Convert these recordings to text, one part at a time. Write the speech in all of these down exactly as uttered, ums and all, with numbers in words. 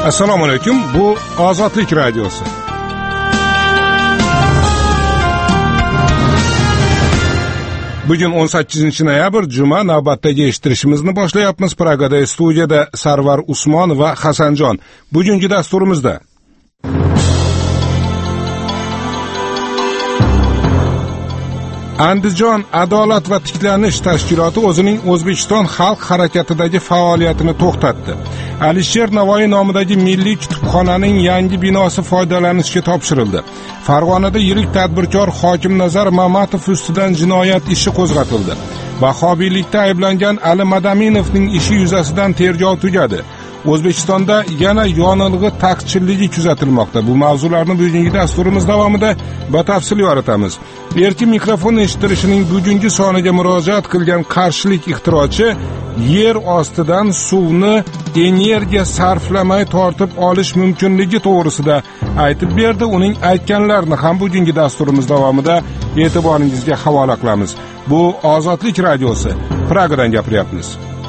Assalomu alaykum. Bu Ozodlik radiosi. Bugun o'n sakkizinchi noyabr juma, navbatdagi eshittirishimizni boshlayapmiz. Pragada studiyada Sarvar Usmon va Hasanjon. Bugungi dasturimizda Andijon adolat va tiklanish tashkiloti o'zining O'zbekiston xalq harakatidagi faoliyatini to'xtatdi. Alisher Navoiy nomidagi milliy kutubxonaning yangi binosi foydalanishga topshirildi. Farg'onada yirik tadbirkor Hokimnazar Mamatov ustidan jinoyat ishi qo'zg'atildi. Vahobiylikda ayblangan Ali Madaminovning ishi yuzasidan tergov tugadi. O'zbekistonda yana yonilg'i taqchilligi kuzatilmoqda. Bu mavzularni bugungi dasturimiz davomida batafsil yoritamiz. Erkin mikrofon eshittirishining bugungi soniga murojaat qilgan qarshilik ixtirochi yer ostidan suvni energiya sarflamay tortib olish mumkinligi to'g'risida aytib berdi. Uning aytganlarini ham bugungi dasturimiz davomida e'tiboringizga havola qilamiz. Bu Ozodlik radiosi. Pragadan gapiryapmiz.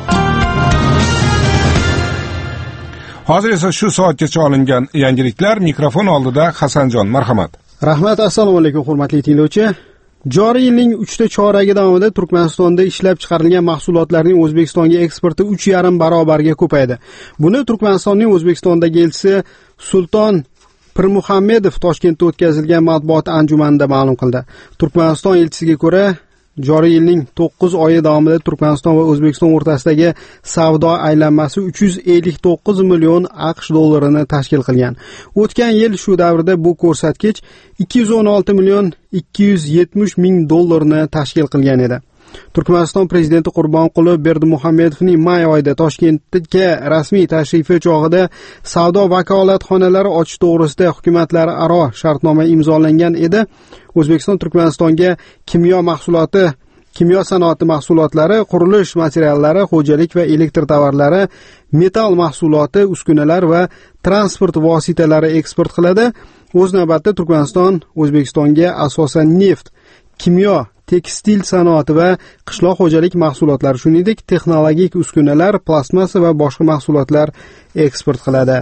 Hozir esa shu soatgacha olingan yangiliklar. Mikrofon oldida Hasanjon, marhamat. Rahmat, assalomu alaykum hurmatli tinglovchi. Joriy yilning uchta choragi davomida Turkmanistonda ishlab chiqarilgan mahsulotlarning O'zbekistonga eksporti uch yarim barobarga ko'paydi. Buni Turkmanistonning O'zbekistondagi elchisi Sulton Pirmuhammedov Toshkentda o'tkazilgan matbuot anjumanida ma'lum qildi. Turkmaniston elchisiga ko'ra, joriy yilning to'qqiz oyi davomida Turkmaniston va O'zbekiston o'rtasidagi savdo aylanmasi uch yuz ellik to'qqiz million AQSh dollarini tashkil qilgan. O'tgan yil shu davrda bu ko'rsatkich ikki yuz o'n olti million ikki yuz yetmish ming dollarni tashkil qilgan edi. Turkmaniston prezidenti Qurbonquli Berdimuhamedovning may oyida Toshkentga rasmiy tashrifi chog'ida savdo vakolatxonalari ochish to'g'risida hukumatlararo shartnoma imzolangan edi. O'zbekiston Turkmanistonga kimyo mahsuloti, kimyo sanoati mahsulotlari, qurilish materiallari, xo'jalik va elektr tovarlari, metall mahsuloti, uskunalar va transport vositalari eksport qiladi. O'z navbatida Turkmaniston O'zbekistonga asosan neft, kimyo, tekstil sanoati va qishloq xo'jalik mahsulotlari, shuningdek texnologik uskunalar, plastmassa va boshqa mahsulotlar eksport qiladi.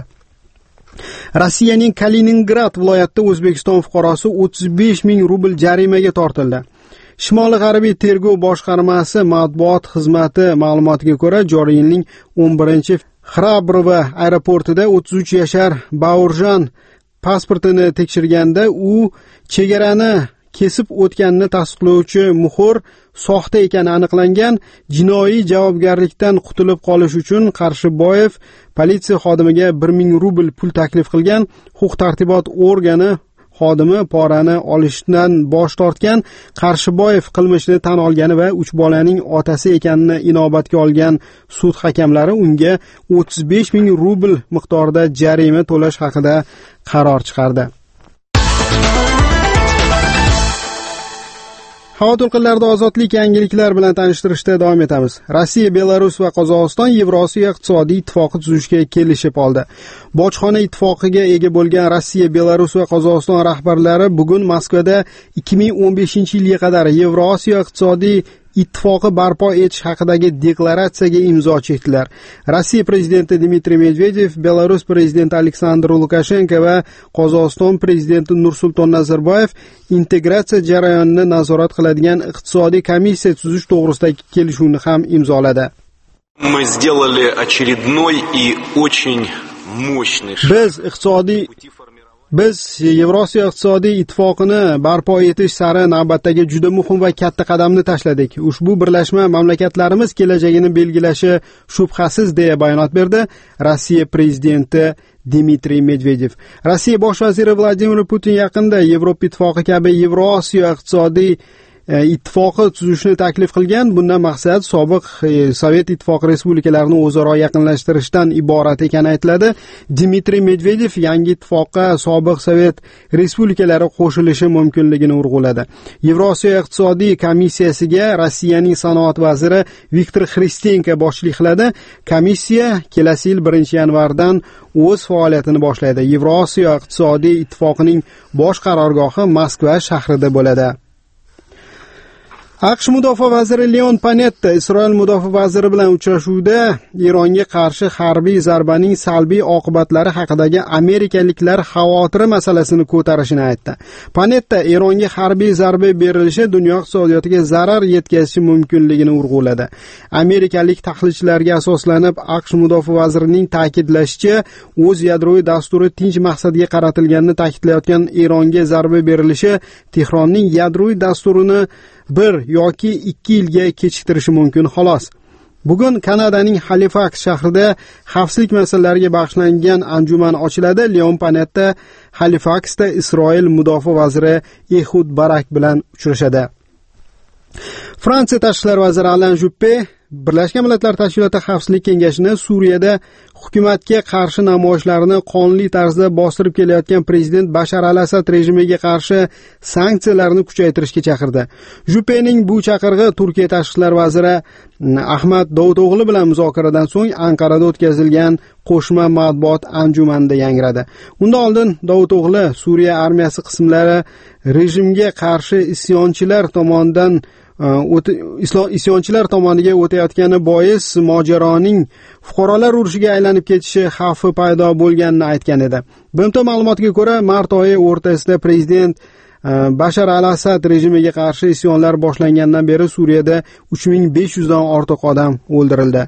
Rossiyaning Kaliningrad viloyatida O'zbekiston fuqarosi o'ttiz besh ming rubl jarimaga tortildi. Shimoliy G'arbiy tergov boshqarmasi matbuot xizmati ma'lumotiga ko'ra, joriy yilning o'n birinchi Xrabrovo aeroportida o'ttiz uch yashar Baurjan pasportini tekshirganda u chegarani kesib o'tganini tasdiqlovchi muhr soxta ekani aniqlangan. Jinoiy javobgarlikdan qutulib qolish uchun Qarshiboyev politsiya xodimiga bir ming rubl pul taklif qilgan. Huquq-tartibot organi xodimi porani olishdan bosh tortgan. Qarshiboyev qilmishni tan olgani va uch bolaning otasi ekanini inobatga olgan sud hakamlari unga o'ttiz besh ming rubl miqdorida jarima to'lash haqida qaror chiqardi. Havo to'lqinlarida ozodlik yangiliklar bilan tanishtirishda davom etamiz. Rossiya, Belarus va Qozog'iston Yevrosiyo iqtisodiy ittifoqi tuzishga kelishib oldi. Bojxona ittifoqiga ega bo'lgan Rossiya, Belarus va Qozog'iston rahbarlari bugun Moskvada ikki ming o'n beshinchi yilga qadar Yevrosiyo iqtisodiy ittifoqi barpo etish haqidagi deklaratsiyaga imzo chekdilar. Rossiya prezidenti Dmitriy Medvedev, Belarus prezidenti Aleksandr Lukashenko va Qozog'iston prezidenti Nursulton Nazarboyev integratsiya jarayonini nazorat qiladigan iqtisodiy komissiya tuzish to'g'risidagi kelishuvni ham imzoladi. Мы сделали очередной и очень мощный шаг. Biz iqtisodiy Biz Yevrosiyo iqtisodiy ittifoqini barpo etish sari navbatdagi juda muhim va katta qadamni tashladik. Ushbu birlashma mamlakatlarimiz kelajagini belgilashi shubhasiz, deya bayonot berdi Rossiya prezidenti Dmitriy Medvedev. Rossiya bosh vaziri Vladimir Putin yaqinda Yevropa ittifoqi kabi Yevrosiyo iqtisodiy ittifoqi tuzishni taklif qilgan. Bundan maqsad sobiq Sovet ittifoqi respublikalarini o'zaro yaqinlashtirishdan iborat ekani aytiladi. Dmitriy Medvedev yangi ittifoqqa sobiq Sovet respublikalari qo'shilishi mumkinligini urg'uladi. Yevrosiyo iqtisodiy komissiyasiga Rossiyaning sanoat vaziri Viktor Xristenko boshchilik qiladi. Komissiya kelasi yil birinchi yanvardan o'z faoliyatini boshlaydi. Yevrosiyo iqtisodiy ittifoqining bosh qarorgohi Moskva shahrida bo'ladi. AQSh mudofaa vaziri Leon Panetta Isroil mudofaa vaziri bilan uchrashuvda Eronga qarshi harbiy zarbaning salbiy oqibatlari haqidagi amerikaliklar xavotiri masalasini ko'tarishini aytdi. Panetta Eronga harbiy zarba berilishi dunyo iqtisodiyotiga zarar yetkazishi mumkinligini urg'uladi. Amerikalik tahlilchilarga asoslanib AQSh mudofaa vazirining ta'kidlashicha, o'z yadroviy dasturi tinch maqsadga qaratilganini ta'kidlayotgan Eronga zarba berilishi Tehronning yadroviy dasturini bir yoki ikki yilga kechiktirishi mumkin xolos. Bugun Kanadaning Halifax shahrida xavfsizlik masalalariga bag'ishlangan anjuman ochiladi. Leon Panetta Halifaxda Isroil mudofaa vaziri Ehud Barak bilan uchrashadi. Fransiya tashqi ishlar vaziri Alain Juppé Birlashgan Millatlar Tashkiloti Xavfsizlik kengashini Suriyada hukumatga qarshi namoyishlarni qonuniy tarzda bostirib kelayotgan prezident Bashar al-Asad rejimiga qarshi sanksiyalarni kuchaytirishga chaqirdi. Juppéning bu chaqirig'i Turkiya tashqi ishlar vaziri Ahmad Davuto'g'li bilan muzokaradan so'ng Anqarada o'tkazilgan qo'shma matbuot anjumanida yangradi. Undan oldin Davuto'g'li Suriya armiyasi qismlari rejimga qarshi isyonchilar tomonidan isyonchilar tomoniga o'tayotgani bois mojaroning fuqarolar urushiga aylanib ketishi xavfi paydo bo'lganini aytgan edi. B M T ma'lumotiga ko'ra, mart oyi o'rtasida prezident Bashar al-Asad rejimiga qarshi isyonlar boshlangandan beri Suriyada uch ming besh yuz dan ortiq odam o'ldirildi.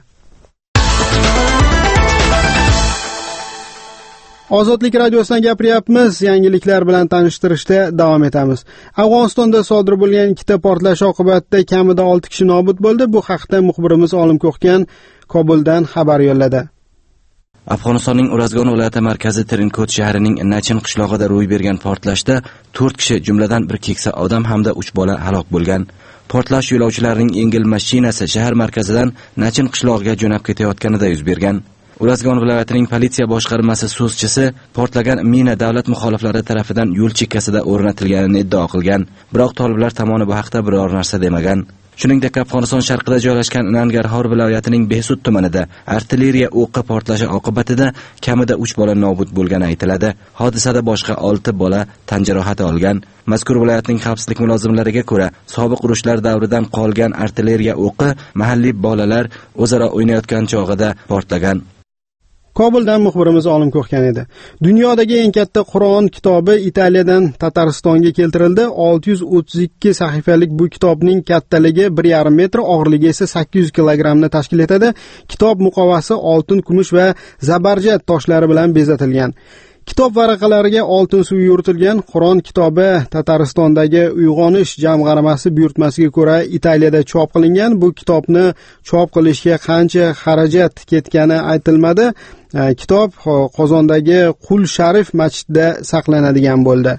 Ozodlik radiosidan gapiryapmiz, yangiliklar bilan tanishtirishda davom etamiz. Afg'onistonda sodir bo'lgan ikkita portlash oqibatida kamida olti kishi nobud bo'ldi. Bu haqda muxbirimiz Olim Ko'xgan Kobuldan xabar yo'lladi. Afg'onistonning Urazgon viloyati markazi Trinkot shahrining Nachin qishlog'ida ro'y bergan portlashda to'rt kishi, jumladan bir keksa odam hamda uch bola halok bo'lgan. Portlash yo'lovchilarning yengil mashinasi shahar markazidan Nachin qishlog'iga jo'nab ketayotganida yuz bergan. Urazgon viloyatining politsiya boshqarmasi so'zchisi portlagan mina davlat muxoliflari tomonidan yo'l chekkasida o'rnatilganini iddao qilgan, biroq toliblar tomoni bu haqda biror narsa demagan. Shuningdek, Afg'oniston sharqida joylashgan Nangarhor viloyatining Behsud tumanida artilleriya o'qi portlashi oqibatida kamida uch bola nobud bo'lgani aytiladi. Hodisada boshqa olti bola tan jarohati olgan. Mazkur viloyatning xavfsizlik mulozimlariga ko'ra, sobiq urushlar davridan qolgan artilleriya o'qi mahalliy bolalar o'zaro o'ynayotgan chog'ida portlagan. Kobuldan muxbirimiz Olim Ko'xgan edi. Dunyodagi eng katta Qur'on kitobi Italiyadan Tataristonga keltirildi. olti yuz o'ttiz ikki sahifalik bu kitobning kattaligi bir yarim metr, og'irligi esa sakkiz yuz kilogrammni tashkil etadi. Kitob muqovasi oltin, kumush va zabarjad toshlari bilan bezatilgan. Kitob varaqalariga oltin suv yuritilgan. Qur'on kitobi Tataristondagi Uyg'onish jamg'armasi buyurtmasiga ko'ra Italiyada chop qilingan. Bu kitobni chop qilishga qancha xarajat ketgani aytilmadi. Kitob Qozondagi Qul Sharif masjidida saqlanadigan bo'ldi.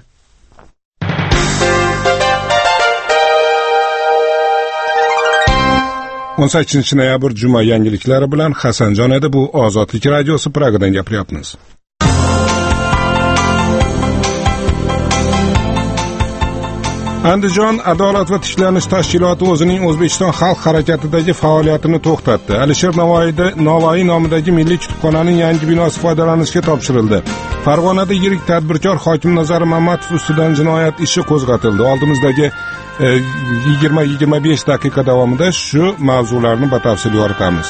o'n sakkizinchi noyabr juma yangiliklari bilan Hasanjon edi. Bu Ozodlik radiosi Pragadan gapiryapmiz. Andijon adolat va tiklanish tashkiloti o'zining O'zbekiston xalq harakatidagi faoliyatini to'xtatdi. Alisher Navoiyda Navoiy nomidagi milliy kutubxonaning yangi binosi foydalanishga topshirildi. Farg'onada yirik tadbirkor Hokimnazar Mamatov ustidan jinoyat ishi qo'zg'atildi. Oldimizdagi yigirma yigirma besh daqiqa davomida shu mavzularni batafsil yoritamiz.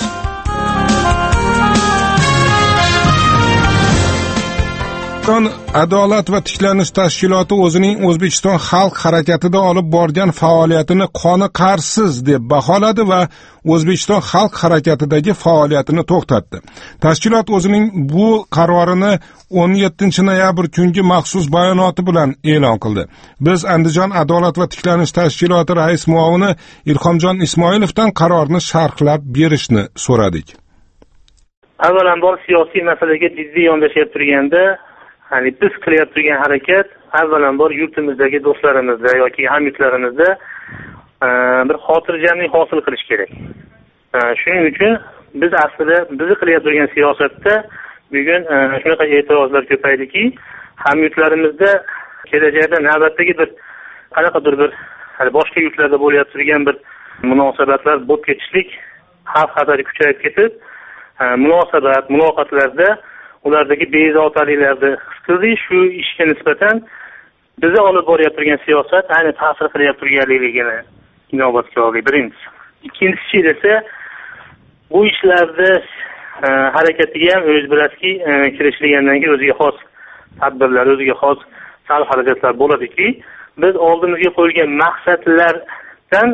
Adolat va tiklanish tashkiloti o'zining O'zbekiston xalq harakatida olib borgan faoliyatini qoniqarsiz deb baholadi va O'zbekiston xalq harakatidagi faoliyatini to'xtatdi. Tashkilot o'zining bu qarorini o'n yettinchi noyabr kungi maxsus bayonoti bilan e'lon qildi. Biz Andijon adolat va tiklanish tashkiloti rais muavini Ilhomjon Ismoilovdan qarorni sharhlab berishni so'radik. Avvalambor siyosiy masalaga jiddiy yondashib turganda, hani biz qilyap turgan harakat avvalambor yurtimizdagi do'stlarimizda yoki hamyurtlarimizda bir xotirjamlik hosil qilish kerak. Shuning uchun biz aslida bizni qilyap turgan siyosatda bugun shunaqa e'tirozlar ko'paydiki, hamyurtlarimizda kelajakda navbatdagi bir qanaqadir bir boshqa yurtlarda bo'layotgan turgan bir munosabatlar bo'lib ketishlik xavf xatari kuchayib ketib, munosabat, muloqotlarda ulardagi bezovtaliklarni his qildik. Shu ishga nisbatan bizni olib borayotgan siyosat ayni ta'sir qilyapti turganligini inobatga oldik, birinchisi. Ikkinchisi esa bu ishlarda e, harakatiga ham o'z bilasizki, e, kirishilgandan keyin o'ziga xos tadbirlar, o'ziga xos sarf xarajatlar bo'ladiki, biz oldimizga qo'yilgan maqsadlardan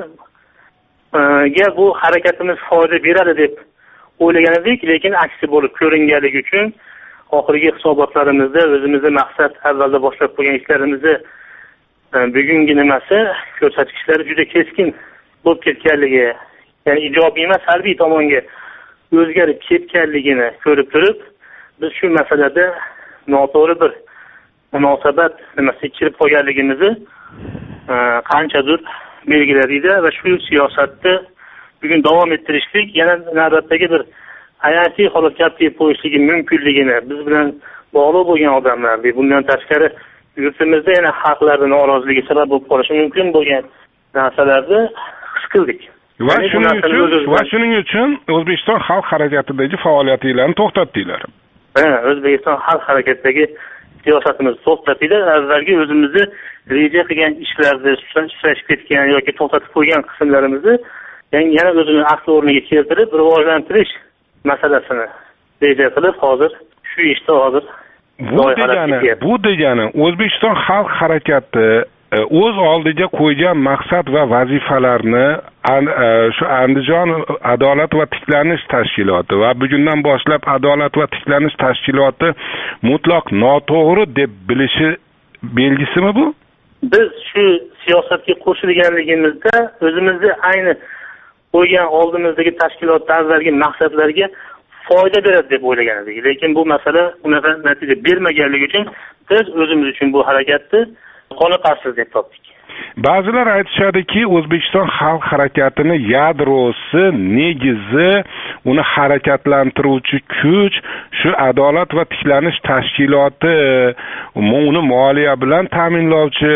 e, ga bu harakatimiz foyda beradi deb o'ylagan edik, lekin aksi bo'lib ko'ringanligi uchun oxirgi hisobotlarimizda o'zimizning maqsad avvalda boshlab qo'ygan ishlarimizni e, bugungi nimasi ko'rsatkichlari juda keskin bo'lib ketganligi, ya'ni ijobiy emas salbiy tomonga o'zgarib ketganligini ko'rib turib, biz shu masalada noto'g'ri bir munosabat nimasiga kirib qolganligimizni e, qanchadir belgiladikda va shu siyosatni bugun davom ettirishlik yana navbatdagi bir ayanchli holatga kelib qo'yishligi mumkinligini biz bilan bog'liq bo'lgan odamlar, bundan tashqari yurtimizda yana xalqlarning noroziligi sabab bo'lib qolishi mumkin bo'lgan narsalarni his qildik. Va shuning uchun va shuning uchun O'zbekiston xalq harakatidagi faoliyatingizni to'xtatdinglar. Ha, O'zbekiston xalq harakatidagi siyosatimizni to'xtatdinglar. Avvalgi o'zimizni reja qilgan ishlarni sustlashib ketgan yoki to'xtatib qo'ygan qismlarimizni yana o'zini asl o'rniga keltirib rivojlantirish masalasini reja qilib hozir shu ishda hozir bu degani bu degani O'zbekiston xalq harakati o'z oldiga qo'ygan maqsad va vazifalarni shu Andijon adolat va tiklanish tashkiloti va bugundan boshlab adolat va tiklanish tashkiloti mutlaq noto'g'ri deb bilishi belgisimi bu? Biz shu siyosatga qo'shilganligimizda o'zimizni ayni qo'ygan oldimizdagi tashkilotda avvalgi maqsadlarga foyda beradi deb o'ylagan edik. Lekin bu masala unaqa natija bermaganligi uchun biz o'zimiz uchun bu harakatni qoniqarsiz deb topdik. Ba'zilar aytishadiki, O'zbekiston xalq harakatini yadrosi, negizi, uni harakatlantiruvchi kuch shu adolat va tiklanish tashkiloti, uni moliya bilan ta'minlovchi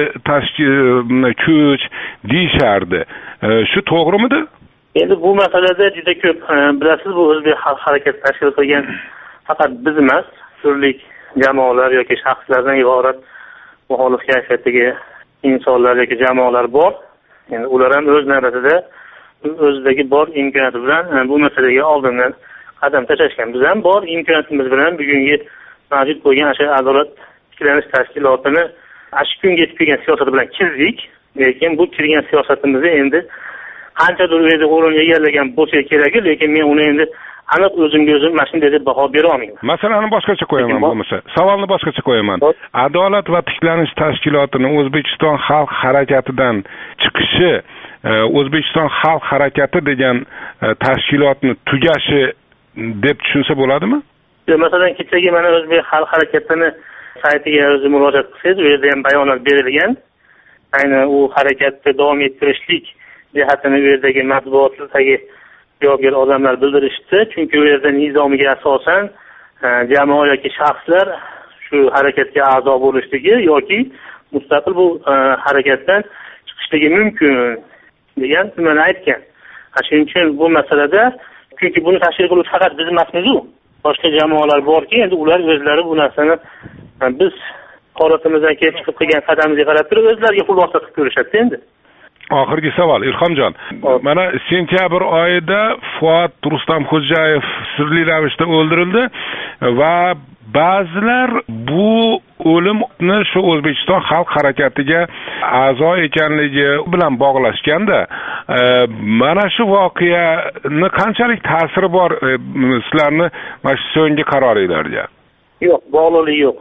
kuch deyishardi. Shu to'g'rimidi? Endi bu masalada juda ko'p bilasiz, bu o'zbek xalq harakati tashkil qilgan faqat biz emas, turli jamoalar yoki shaxslardan iborat muxolif kayfiyatdagi insonlar yoki jamoalar bor. Endi ular ham o'z navbatida o'zidagi bor imkoniyati bilan bu masalaga oldindan qadam tashlashgan. Biz ham bor imkoniyatimiz bilan bugungi mavjud bo'lgan o'sha adolat tiklanish tashkilotini shu kunga yetib kelgan siyosati bilan kirdik. Lekin bu kirgan siyosatimizni endi qanchadir o'zi o'rin egallagan bo'lsa kerak, lekin men uni endi aniq o'zimga o'zim mana shunday deb baho bera olmayman. Masalani boshqacha qo'yaman bo'lmasa. Savolni boshqacha qo'yaman. Adolat va tiklanish tashkilotini O'zbekiston xalq harakatidan chiqishi, O'zbekiston xalq harakati degan tashkilotni tugashi deb tushunsa bo'ladimi? Masalan, kechagi mana o'zbek xalq harakatini saytiga o'zi murojaat qilsangiz, u yerda ham bayonot berilgan. Ayni u harakatni davom ettirishlik jihatini u yerdagi matbuotlardagi javobgar odamlar bildirishdi. Chunki u yerda nizomiga asosan jamoa yoki shaxslar shu harakatga a'zo bo'lishligi yoki mustaqil bu harakatdan chiqishligi mumkin degan nimani aytgan. Shuning uchun bu masalada, chunki buni tashkil qiluvchi faqat biz emasmiz-ku, boshqa jamoalar borki, endi ular o'zlari bu narsani biz holatimizdan kelib chiqib qilgan qadamimizga qarab turib o'zlariga xulosa qilib ko'rishadi endi. Oxirgi savol, Ilhomjon. Mana sentyabr oyida Fuat Rustamxo'jayev sirli ravishda o'ldirildi va ba'zilar bu o'limni shu O'zbekiston xalq harakatiga a'zo ekanligi bilan bog'lashganda, mana shu voqeani qanchalik ta'siri bor sizlarni mana shu so'nggi qaroringizga? Yo'q, bog'liqligi yo'q.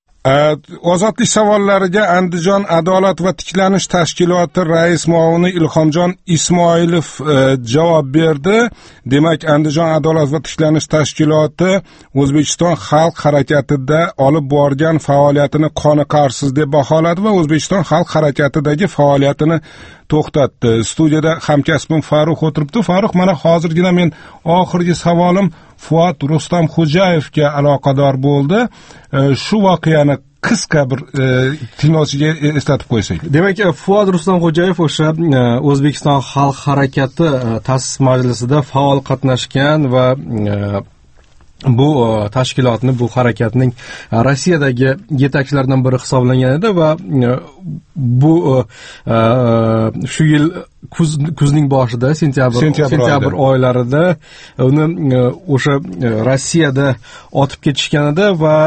Ozodlik savollariga Andijon adolat va tiklanish tashkiloti rais muavini Ilhomjon Ismoilov javob berdi. Demak, Andijon adolat va tiklanish tashkiloti O'zbekiston xalq harakatida olib borgan faoliyatini qoniqarsiz deb baholadi va O'zbekiston xalq harakatidagi faoliyatini to'xtatdi. Studiyada hamkasbim Farruh o'tiribdi. Farruh, mana hozirgina men oxirgi savolim Fuat Rustamxo'jayevga aloqador bo'ldi. Shu voqeani qisqa bir tinglovchiga eslatib qo'ysak. Demak, Fuat Rustamxo'jayev o'sha O'zbekiston xalq harakati ta'sis majlisida faol qatnashgan va bu tashkilotni, bu harakatning Rossiyadagi yetakchilaridan biri hisoblangan edi va bu shu yil kuz kuzning boshida sentyabr sentyabr oylarida uni o'sha Rossiyada otib ketishgan edi va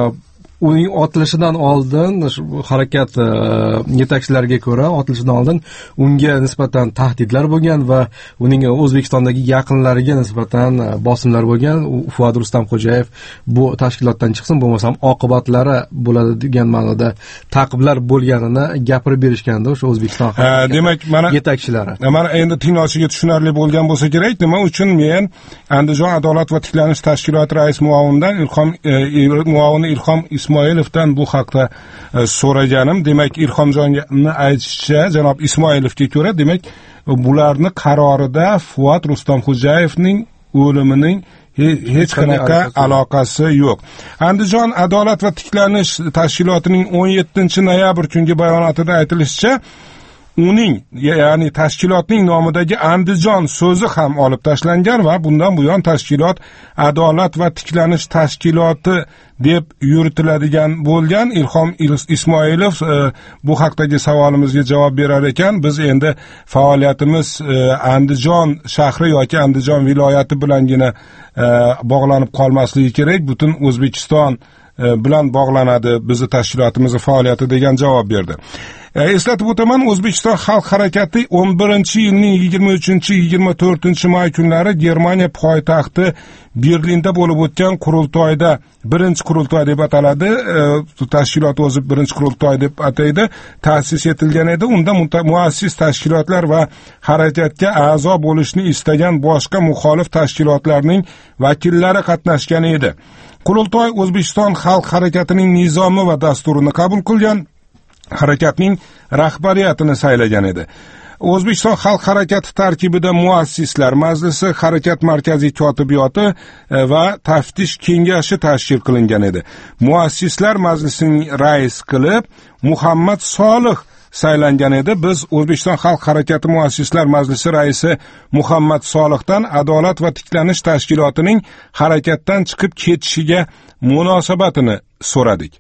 uning otilishidan oldin harakat yetakchilariga ko'ra otilishidan oldin unga nisbatan tahdidlar bo'lgan va uning O'zbekistondagi yaqinlariga nisbatan bosimlar bo'lgan. Fuad Rustamxo'jayev bu tashkilotdan chiqsin, bo'lmasam oqibatlari bo'ladi degan ma'noda ta'qiblar bo'lganini gapirib berishganda o'sha O'zbekiston demak mana yetakchilari. Mana endi tinglovchiga tushunarli bo'lgan bo'lsa kerak, nima uchun men Andijon adolat va tiklanish tashkiloti rais muavinidan Ilhom muavini Ilhom Ismoilovdan bu haqda so'raganim. Demak, Ilhomjonning aytishicha, janob Ismoilovga ko'ra, demak, bularni qarorida Fuad Rustamxo'jayevning o'limining hech qanaqa aloqasi yo'q. Andijon adolat va tiklanish tashkilotining o'n yettinchi noyabr kungi bayonotida aytilishicha, uning, ya'ni tashkilotning nomidagi Andijon so'zi ham olib tashlangan va bundan buyon tashkilot adolat va tiklanish tashkiloti deb yuritiladigan bo'lgan. Ilhom Ismoilov bu haqdagi savolimizga javob berar ekan. Biz endi faoliyatimiz Andijon shahri yoki Andijon viloyati bilangina bog'lanib qolmasligi kerak, butun O'zbekiston bilan bog'lanadi bizni tashkilotimiz faoliyati degan javob berdi. Eslatib o'taman, O'zbekiston xalq harakati o'n birinchi yilning yigirma uchinchi yigirma to'rtinchi may kunlari Germaniya poytaxti Berlinda bo'lib o'tgan qurultoyda, birinchi qurultoy deb ataladi, tashkilot o'zi birinchi qurultoy deb ataydi, ta'sis etilgan edi. Unda muassis tashkilotlar va harakatga a'zo bo'lishni istagan boshqa muxolif tashkilotlarning vakillari qatnashgan edi. Qurultoy O'zbekiston xalq harakatining nizomi va dasturini qabul qilgan, harakatning rahbariyatini saylagan edi. O'zbekiston xalq harakati tarkibida muassislar majlisi, harakat markaziy kotibiyati va taftish kengashi tashkil qilingan edi. Muassislar majlisining rais qilib Muhammad Solih saylangan edi. Biz O'zbekiston xalq harakati muassislar majlisi raisi Muhammad Solihdan adolat va tiklanish tashkilotining harakatdan chiqib ketishiga munosabatini so'radik.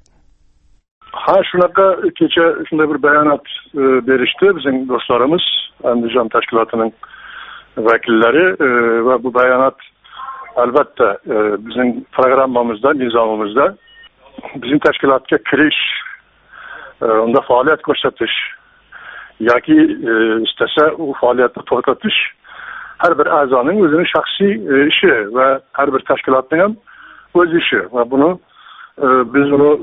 Ha, shunaqa kecha shunday bir bayonot berishdi bizning do'stlarimiz, Andijon tashkilotining vakillari va bu bayonot albatta bizning programmamizda, nizomimizda bizning tashkilotga kirish, unda faoliyat ko'rsatish yoki istasa u faoliyatni to'xtatish har bir a'zoning o'zining shaxsiy ishi va har bir tashkilotning ham o'z ishi va buni biz uni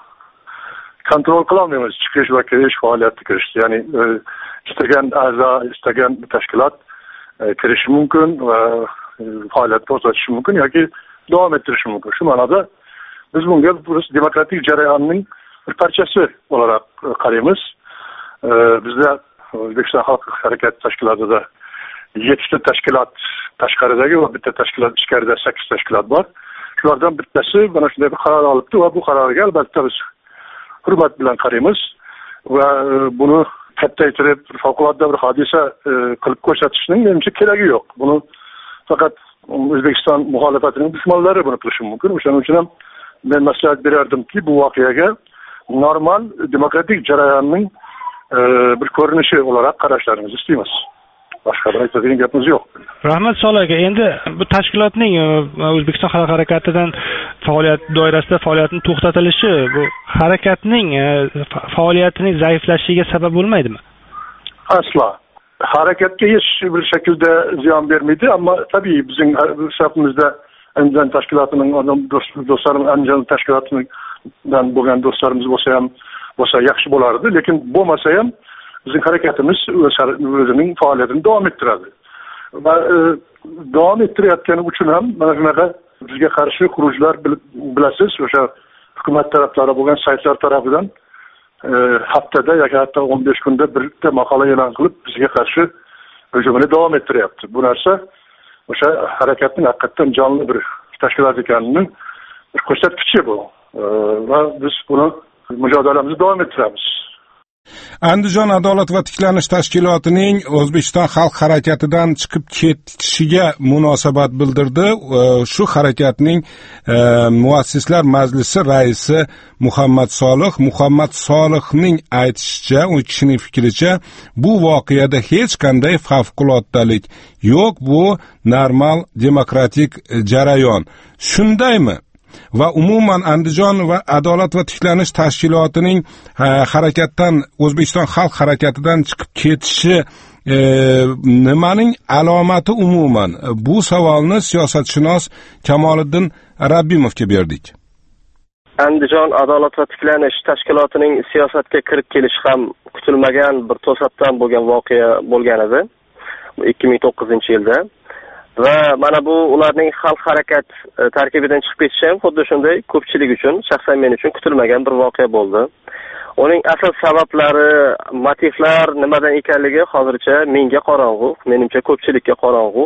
kontrol qila olmaymiz. Chiqish va kirish, faoliyatga kirish, ya'ni istagan a'zo, istagan tashkilot kirishi mumkin va faoliyatni to'xtatishi mumkin yoki davom ettirishi mumkin. Shu ma'noda biz bunga demokratik jarayonning bir parchasi olarak qaraymiz. Bizda O'zbekiston xalq harakati tashkilotida yettita tashkilot tashqaridagi va bitta tashkilot ichkarida sakkiz tashkilot bor. Shulardan bittasi mana shunday bir qaror olibdi va bu qarorga albatta biz hurmat bilan qaraymiz va buni kattaytirib favqulodda bir hodisa qilib ko'rsatishning menimcha keragi yo'q. Buni faqat O'zbekiston muxolifatining dushmanlari buni qilishi mumkin. O'shaning uchun ham men maslahat berardimki, bu voqeaga normal demokratik jarayonning bir ko'rinishi olarak qarashlaringizni istaymiz. Boshqa bir aytadigan gapimiz yo'q. Rahmat Solih aka, endi bu tashkilotning O'zbekiston xalq harakatidan faoliyat doirasida faoliyatini to'xtatilishi bu harakatning faoliyatining zaiflashishiga sabab bo'lmaydimi? Aslo. Harakatga hech bir shaklda ziyon bermaydi, ammo tabii bizning safimizda Andijon tashkilotining do'stlarimiz, Andijon tashkilotidan bo'lgan do'stlarimiz bo'lsa ham bo'lsa yaxshi bo'lardi, lekin bo'lmasa ham bizning harakatimiz o'zining faoliyatini davom ettiradi. Va davom ettirayotgani uchun ham mana shunaqa bizga qarshi xurujlar bilasiz, o'sha hukumat taraflari bo'lgan saytlar tarafidan haftada yoki hatto o'n besh kunda birta maqola e'lon qilib bizga qarshi hujumini davom ettiryapti. Bu narsa o'sha harakatning haqiqatdan jonli bir tashkilot ekanini bir ko'rsatkichi bu. Va biz buni mujodalamizni davom ettiramiz. Andijon adolat va tiklanish tashkilotining O'zbekiston xalq harakatidan chiqib ketishiga munosabat bildirdi. Shu harakatning muassislar majlisi raisi Muhammad Solih Muhammad Solihning aytishicha, u kishining fikricha, bu voqeada hech qanday favqulodalik yo'q, bu normal demokratik jarayon. Shundaymi? Va umuman Andijon va adolat va tiklanish tashkilotining harakatdan O'zbekiston xalq harakatidan chiqib ketishi e, nimaning alomati umuman? Bu savolni siyosatshunos Kamoliddin Rabbimovga berdik. Andijon adolat va tiklanish tashkilotining siyosatga kirib kelishi ham kutilmagan bir to'satdan bo'lgan voqea bo'lgan edi. ikki ming to'qqizinchi yilda. Va mana bu ularning xalq harakat tarkibidan chiqib ketishi ham xuddi shunday ko'pchilik uchun, shaxsan men uchun kutilmagan bir voqea bo'ldi. Uning asl sabablari, motivlar nimadan ekanligi hozircha menga qorong'u, menimcha ko'pchilikka qorong'u.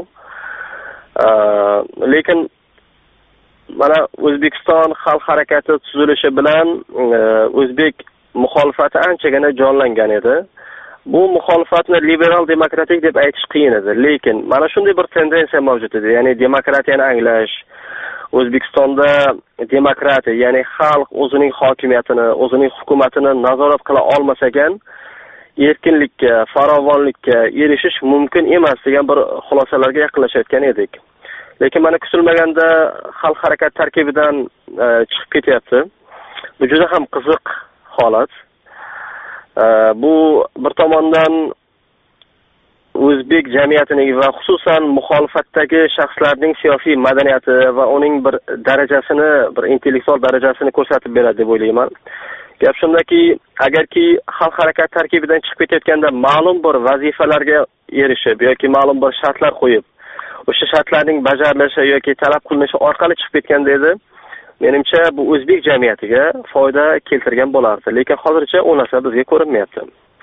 Lekin mana O'zbekiston xalq harakati tuzilishi bilan o'zbek muxolifati anchagina jonlangan edi. Bu muxolifatni liberal demokratik deb aytish qiyin edi, lekin mana shunday bir tendensiya mavjud edi, ya'ni demokratiyani anglash, O'zbekistonda demokratiya, ya'ni xalq o'zining hokimiyatini, o'zining hukumatini nazorat qila olmasagan erkinlikka, farovonlikka erishish mumkin emas degan bir xulosalarga yaqinlashayotgan edik. Lekin mana kutilmaganda xalq harakat tarkibidan chiqib ketyapti. Bu juda ham qiziq holat. Bu bir tomondan o'zbek jamiyatining va xususan muxolifatdagi shaxslarning siyosiy madaniyati va uning bir darajasini, bir intellektual darajasini ko'rsatib beradi deb o'ylayman. Gap shundaki, agarki xalq harakat tarkibidan chiqib ketayotganda ma'lum bir vazifalarga erishib yoki ma'lum bir shartlar qo'yib, o'sha shartlarning bajarilishi yoki talab qilinishi orqali chiqib ketganda edi, menimcha bu o'zbek jamiyatiga foyda keltirgan bo'lardi. Lekin hozircha u narsa bizga ko'rinmayapti.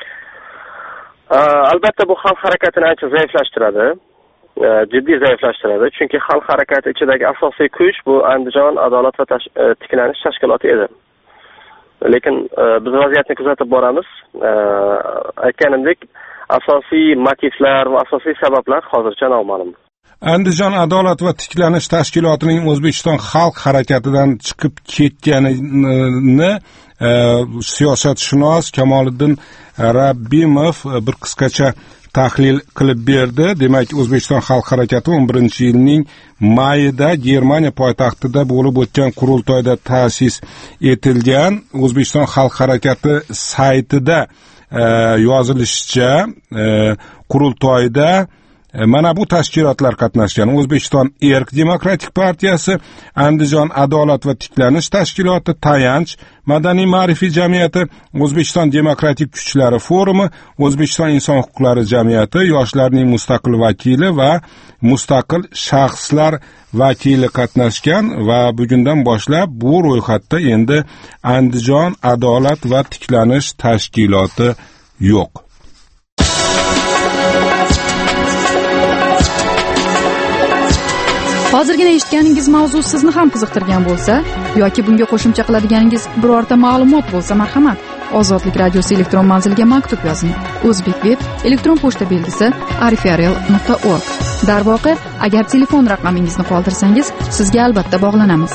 Albatta bu xalq harakatini ancha zaiflashtiradi. Jiddiy zaiflashtiradi. Chunki xalq harakati ichidagi asosiy kuch bu Andijon adolat va tiklanish tashkiloti edi. Lekin biz vaziyatni kuzatib boramiz. Aytganimdek, asosiy motivlar va asosiy sabablar hozircha noma'lum. Andijon adolat va tiklanish tashkilotining O'zbekiston xalq harakatidan chiqib ketganini e, siyosatshunos Kamoliddin Rabbimov bir qisqacha tahlil qilib berdi. Demak, O'zbekiston xalq harakati o'n birinchi yilning mayida Germaniya poytaxtida bo'lib o'tgan qurultoyda ta'sis etilgan. O'zbekiston xalq harakati saytida e, yozilishicha e, qurultoyda mana bu tashkilotlar qatnashgan: O'zbekiston Erk demokratik partiyasi, Andijon adolat va tiklanish tashkiloti, Tayanch madaniy ma'rifiy jamiyati, O'zbekiston demokratik kuchlari forumi, O'zbekiston inson huquqlari jamiyati, yoshlarning mustaqil vakili va mustaqil shaxslar vakili qatnashgan va bugundan boshlab bu ro'yxatda endi Andijon adolat va tiklanish tashkiloti yo'q. Hozirgina eshitganingiz mavzu sizni ham qiziqtirgan bo'lsa yoki bunga qo'shimcha qiladiganingiz birorta ma'lumot bo'lsa, marhamat, Ozodlik radiosi elektron manziliga maktub yozing. O'zbekveb elektron pochta belgisi arifiarel nuqta org. Darvoqe, agar telefon raqamingizni qoldirsangiz, sizga albatta bog'lanamiz.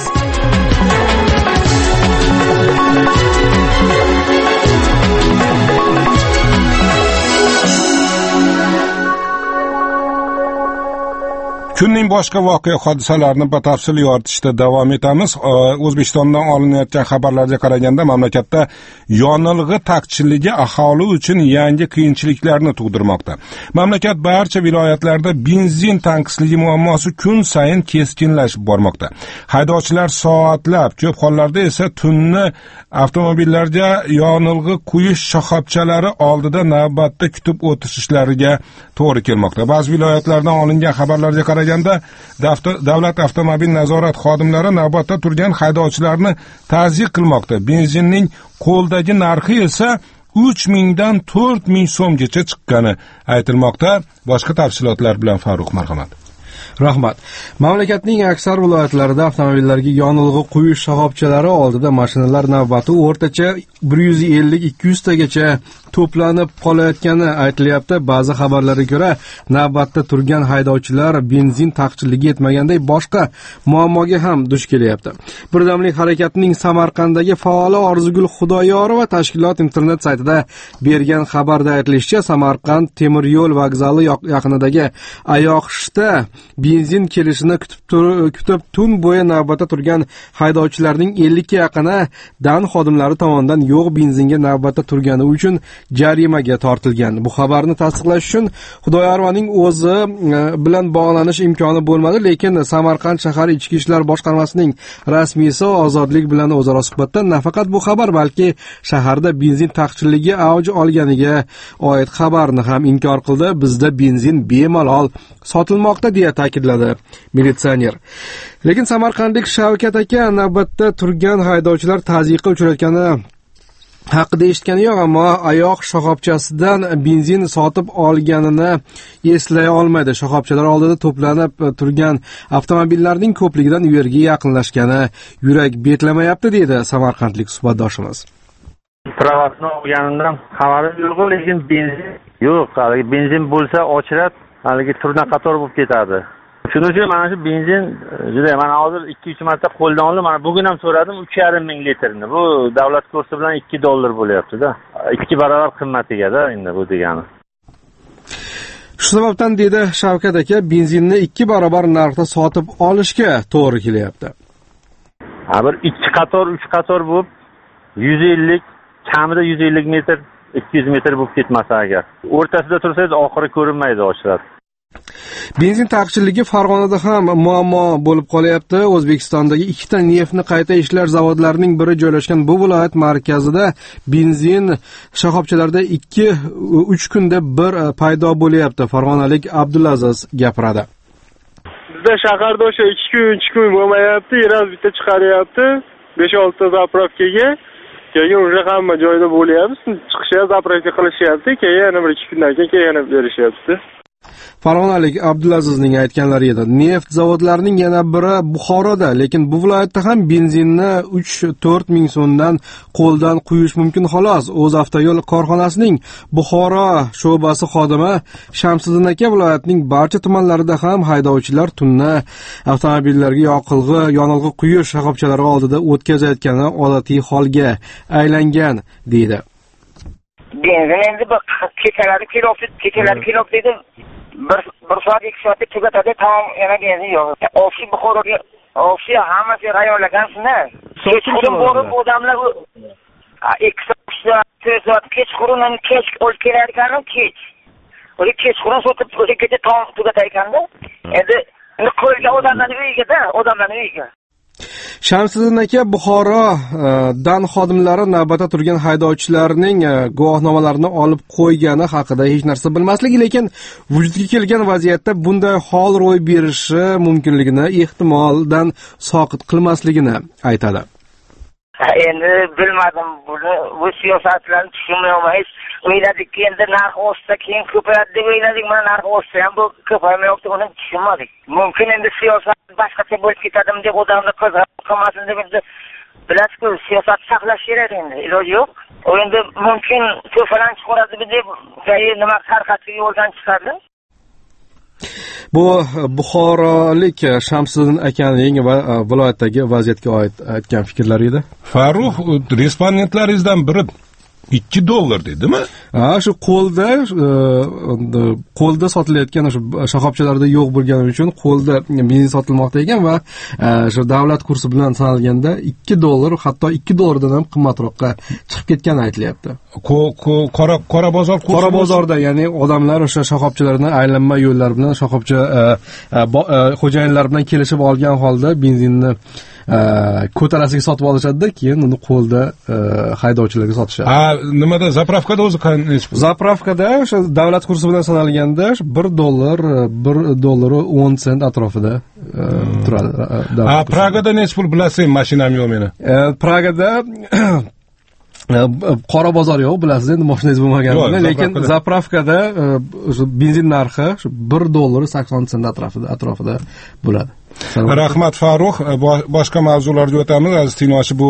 Kunning boshqa voqea hodisalarini batafsil yoritishda davom etamiz. O'zbekistondan olinayotgan xabarlarga qaraganda mamlakatda yonilg'i taqchilligi aholi uchun yangi qiyinchiliklarni tug'dirmoqda. Mamlakat barcha viloyatlarda benzin tanqisligi muammosi kun sayin keskinlashib bormoqda. Haydovchilar soatlab, ko'p hollarda esa tunni avtomobillarga yonilg'i quyish shoxobchalari oldida navbatda kutib o'tishlariga to'g'ri kelmoqda. Ba'zi viloyatlardan olingan xabarlarga qaraganda davlat avtomobil nazorat xodimlari navbatda turgan haydovchilarni ta'ziyq qilmoqda. Benzinning qo'ldagi narxi esa uch mingdan to'rt ming so'mgacha chiqqani aytilmoqda. Boshqa tafsilotlar bilan Farruh, marhamat. Rahmat. Mamlakatning aksar viloyatlarida avtomobillarga yonilg'i quyish shoxobchalari oldida mashinalar navbati o'rtacha bir yuz ellik ikki yuz tagacha to'planib qolayotgani aytilyapti. Ba'zi xabarlarga ko'ra, navbatda turgan haydovchilar benzin taqchilligi yetmaganday boshqa muammoga ham duch kelyapti. Birdamlik harakatining Samarqanddagi faoli Orzugul Xudoyorova tashkilot internet saytida bergan xabarda aytilishicha, Samarqand temir yo'l vokzali yaqinidagi Ayoqshda benzin kelishini kutib kutib tun bo'yi navbatda turgan haydovchilarning ellik ga yaqini dan xodimlari tomonidan yo'q benzinga navbatda turgani uchun jarimaga tortilgan. Bu xabarni tasdiqlash uchun Xudoyorovaning o'zi bilan bog'lanish imkoni bo'lmadi, lekin Samarqand shahar ichki ishlar boshqarmasining rasmiysi Ozodlik bilan o'zaro suhbatda nafaqat bu xabar, balki shaharda benzin taqchilligi avj olganiga oid xabarni ham inkor qildi. Bizda benzin bemalol sotilmoqda deya ta'kidladi militsioner. Lekin samarqandlik Shavkat aka navbatda turgan haydovchilar tazyiqqa uchrayotgani haqida eshitgani yo'q, ammo oyoq shoxobchasidan benzin sotib olganini eslay olmaydi. Shoxobchalar oldida to'planib turgan avtomobillarning ko'pligidan u yerga yaqinlashgani yurak betlamayapti, deydi samarqandlik suhbatdoshimiz. Pravasni olganimdan xabarim yo'q, lekin benzin yo'q. Hali benzin bo'lsa ochirab, haligi turna qator bo'lib ketadi. Shuning uchun mana shu benzin juda, mana hozir ikki uch marta qo'ldan oldim. Mana bugun ham so'radim uch yarim ming litrni. Bu davlat kursi bilan ikki dollar bo'lyapti-da. ikki barobar qimmatiga-da endi bu degani. Shu sababdan dedi Shavkat aka, benzinni ikki barobar narxda sotib olishga to'g'ri kelyapti. Ha, bir ikki qator, uch qator bo'lib yuz ellik, kamida yuz ellik metr, ikki yuz metr bo'lib ketmasa agar. O'rtasida tursangiz oxiri ko'rinmaydi ochiladi. Benzin taqchilligi Farg'onada ham muammo bo'lib qolyapti. O'zbekistondagi ikkita neftni qayta ishlash zavodlarining biri joylashgan bu viloyat markazida benzin shoxobchalarida ikki uch kunda bir paydo bo'lyapti. Farg'onalik Abdulaziz gapiradi. Bizda shaharda o'sha ikki kun, uch kun bo'lmayapti, raz bitta chiqaryapti. besh olti ta zapravkaga. Keyin уже hamma joyda bo'lyapti. Chiqishyapti, zapravka qilishyapti. Keyin yana bir ikki kundan keyin yana berishyapti. Farg'onalik Abdulazizning aytganlari edi. Neft zavodlarining yana biri Buxoroda, lekin bu viloyatda ham benzinni uch to'rt ming so'mdan qo'ldan quyish mumkin xolos. O'z avtoyo'l korxonasining Buxoro sho'basi xodimi Shamsiddin aka viloyatning barcha tumanlarida ham haydovchilar tunni avtomobillarga yoqilg'i, yonilg'i quyish shoxobchalari oldida o'tkazayotgani odatiy holga aylangan deydi. Benzin endi kechalari kilosi, kechalari kilosi dedi. Bir bir soat ikki soatda tugatadi, tamom, yana benzin yo'q. Ofsi Buxoroga, ofsi hammasi rayonlagan-da. Kechqurun borib odamlar ikki soat, to'rt soat kechqurun kech olib kelar ekan, kech. O'sha kechqurun sotib, o'sha kecha tamom tugatar ekan-da. Endi qo'yga odamlarning uyiga-da, odamlarning uyiga. Shamsiddin aka Buxoro dan xodimlari navbatda turgan haydovchilarning guvohnomalarini olib qo'ygani haqida hech narsa bilmasligi, lekin vujudga kelgan vaziyatda bunday hol ro'y berishi mumkinligini ehtimoldan soqit qilmasligini aytadi. Endi bilmadim, buni bu siyosatlarni tushunmaymiz. O'yladikki endi narx o'ssa keyin ko'payadi deb o'yladik, mana narx o'ssa ham bu ko'paymayapti, uni tushunmadik. Mumkin endi siyosat boshqacha bo'lib ketadimi deb odamlar qo'zg'alib qolmasin deb endi bilasizku, siyosat saqlash kerak endi, iloji yo'q. U endi mumkin to'falan chiqaradi deb nima tarqatib yo'ldan chiqardi. Bu Buxorolik Shamsiddin akaning va viloyatdagi vaziyatga oid aytgan fikrlari edi. Farruh, respondentlaringizdan biri ikki dollar dedimi? Ha, shu qo'lda qo'lda sotilayotgan o'sha shoxobchalarda yo'q bo'lgani uchun qo'lda benzin sotilmoqda ekan va shu davlat kursi bilan sanalganda ikki dollar, hatto ikki dollardan ham qimmatroqqa chiqib ketgani aytilyapti. Qora qora bozor kursi. Qora bozorda, ya'ni odamlar o'sha shoxobchalarni aylanma yo'llar bilan shoxobcha xo'jayinlar bilan kelishib olgan holda benzinni ko'tarasiga sotib olishadi-da, keyin uni qo'lda haydovchilarga sotishadi. Ha, nimada zapravkada o'zi qancha? Zapravkada o'sha davlat kursi bilan sanalganda bir dollar, bir dollar o'n sent atrofida turadi. Ha, Pragada necha pul bilasizmi? Mashinam yo'q meni. Pragada qora bozor yo'q, bilasiz, endi mashinangiz bo'lmaganini, lekin zapravkada o'sha benzin narxi bir dollar sakson sent atrofida atrofida bo'ladi. Rahmat Farruh. Boshqa mavzularga o'tamiz. Aziz tinglovchi, bu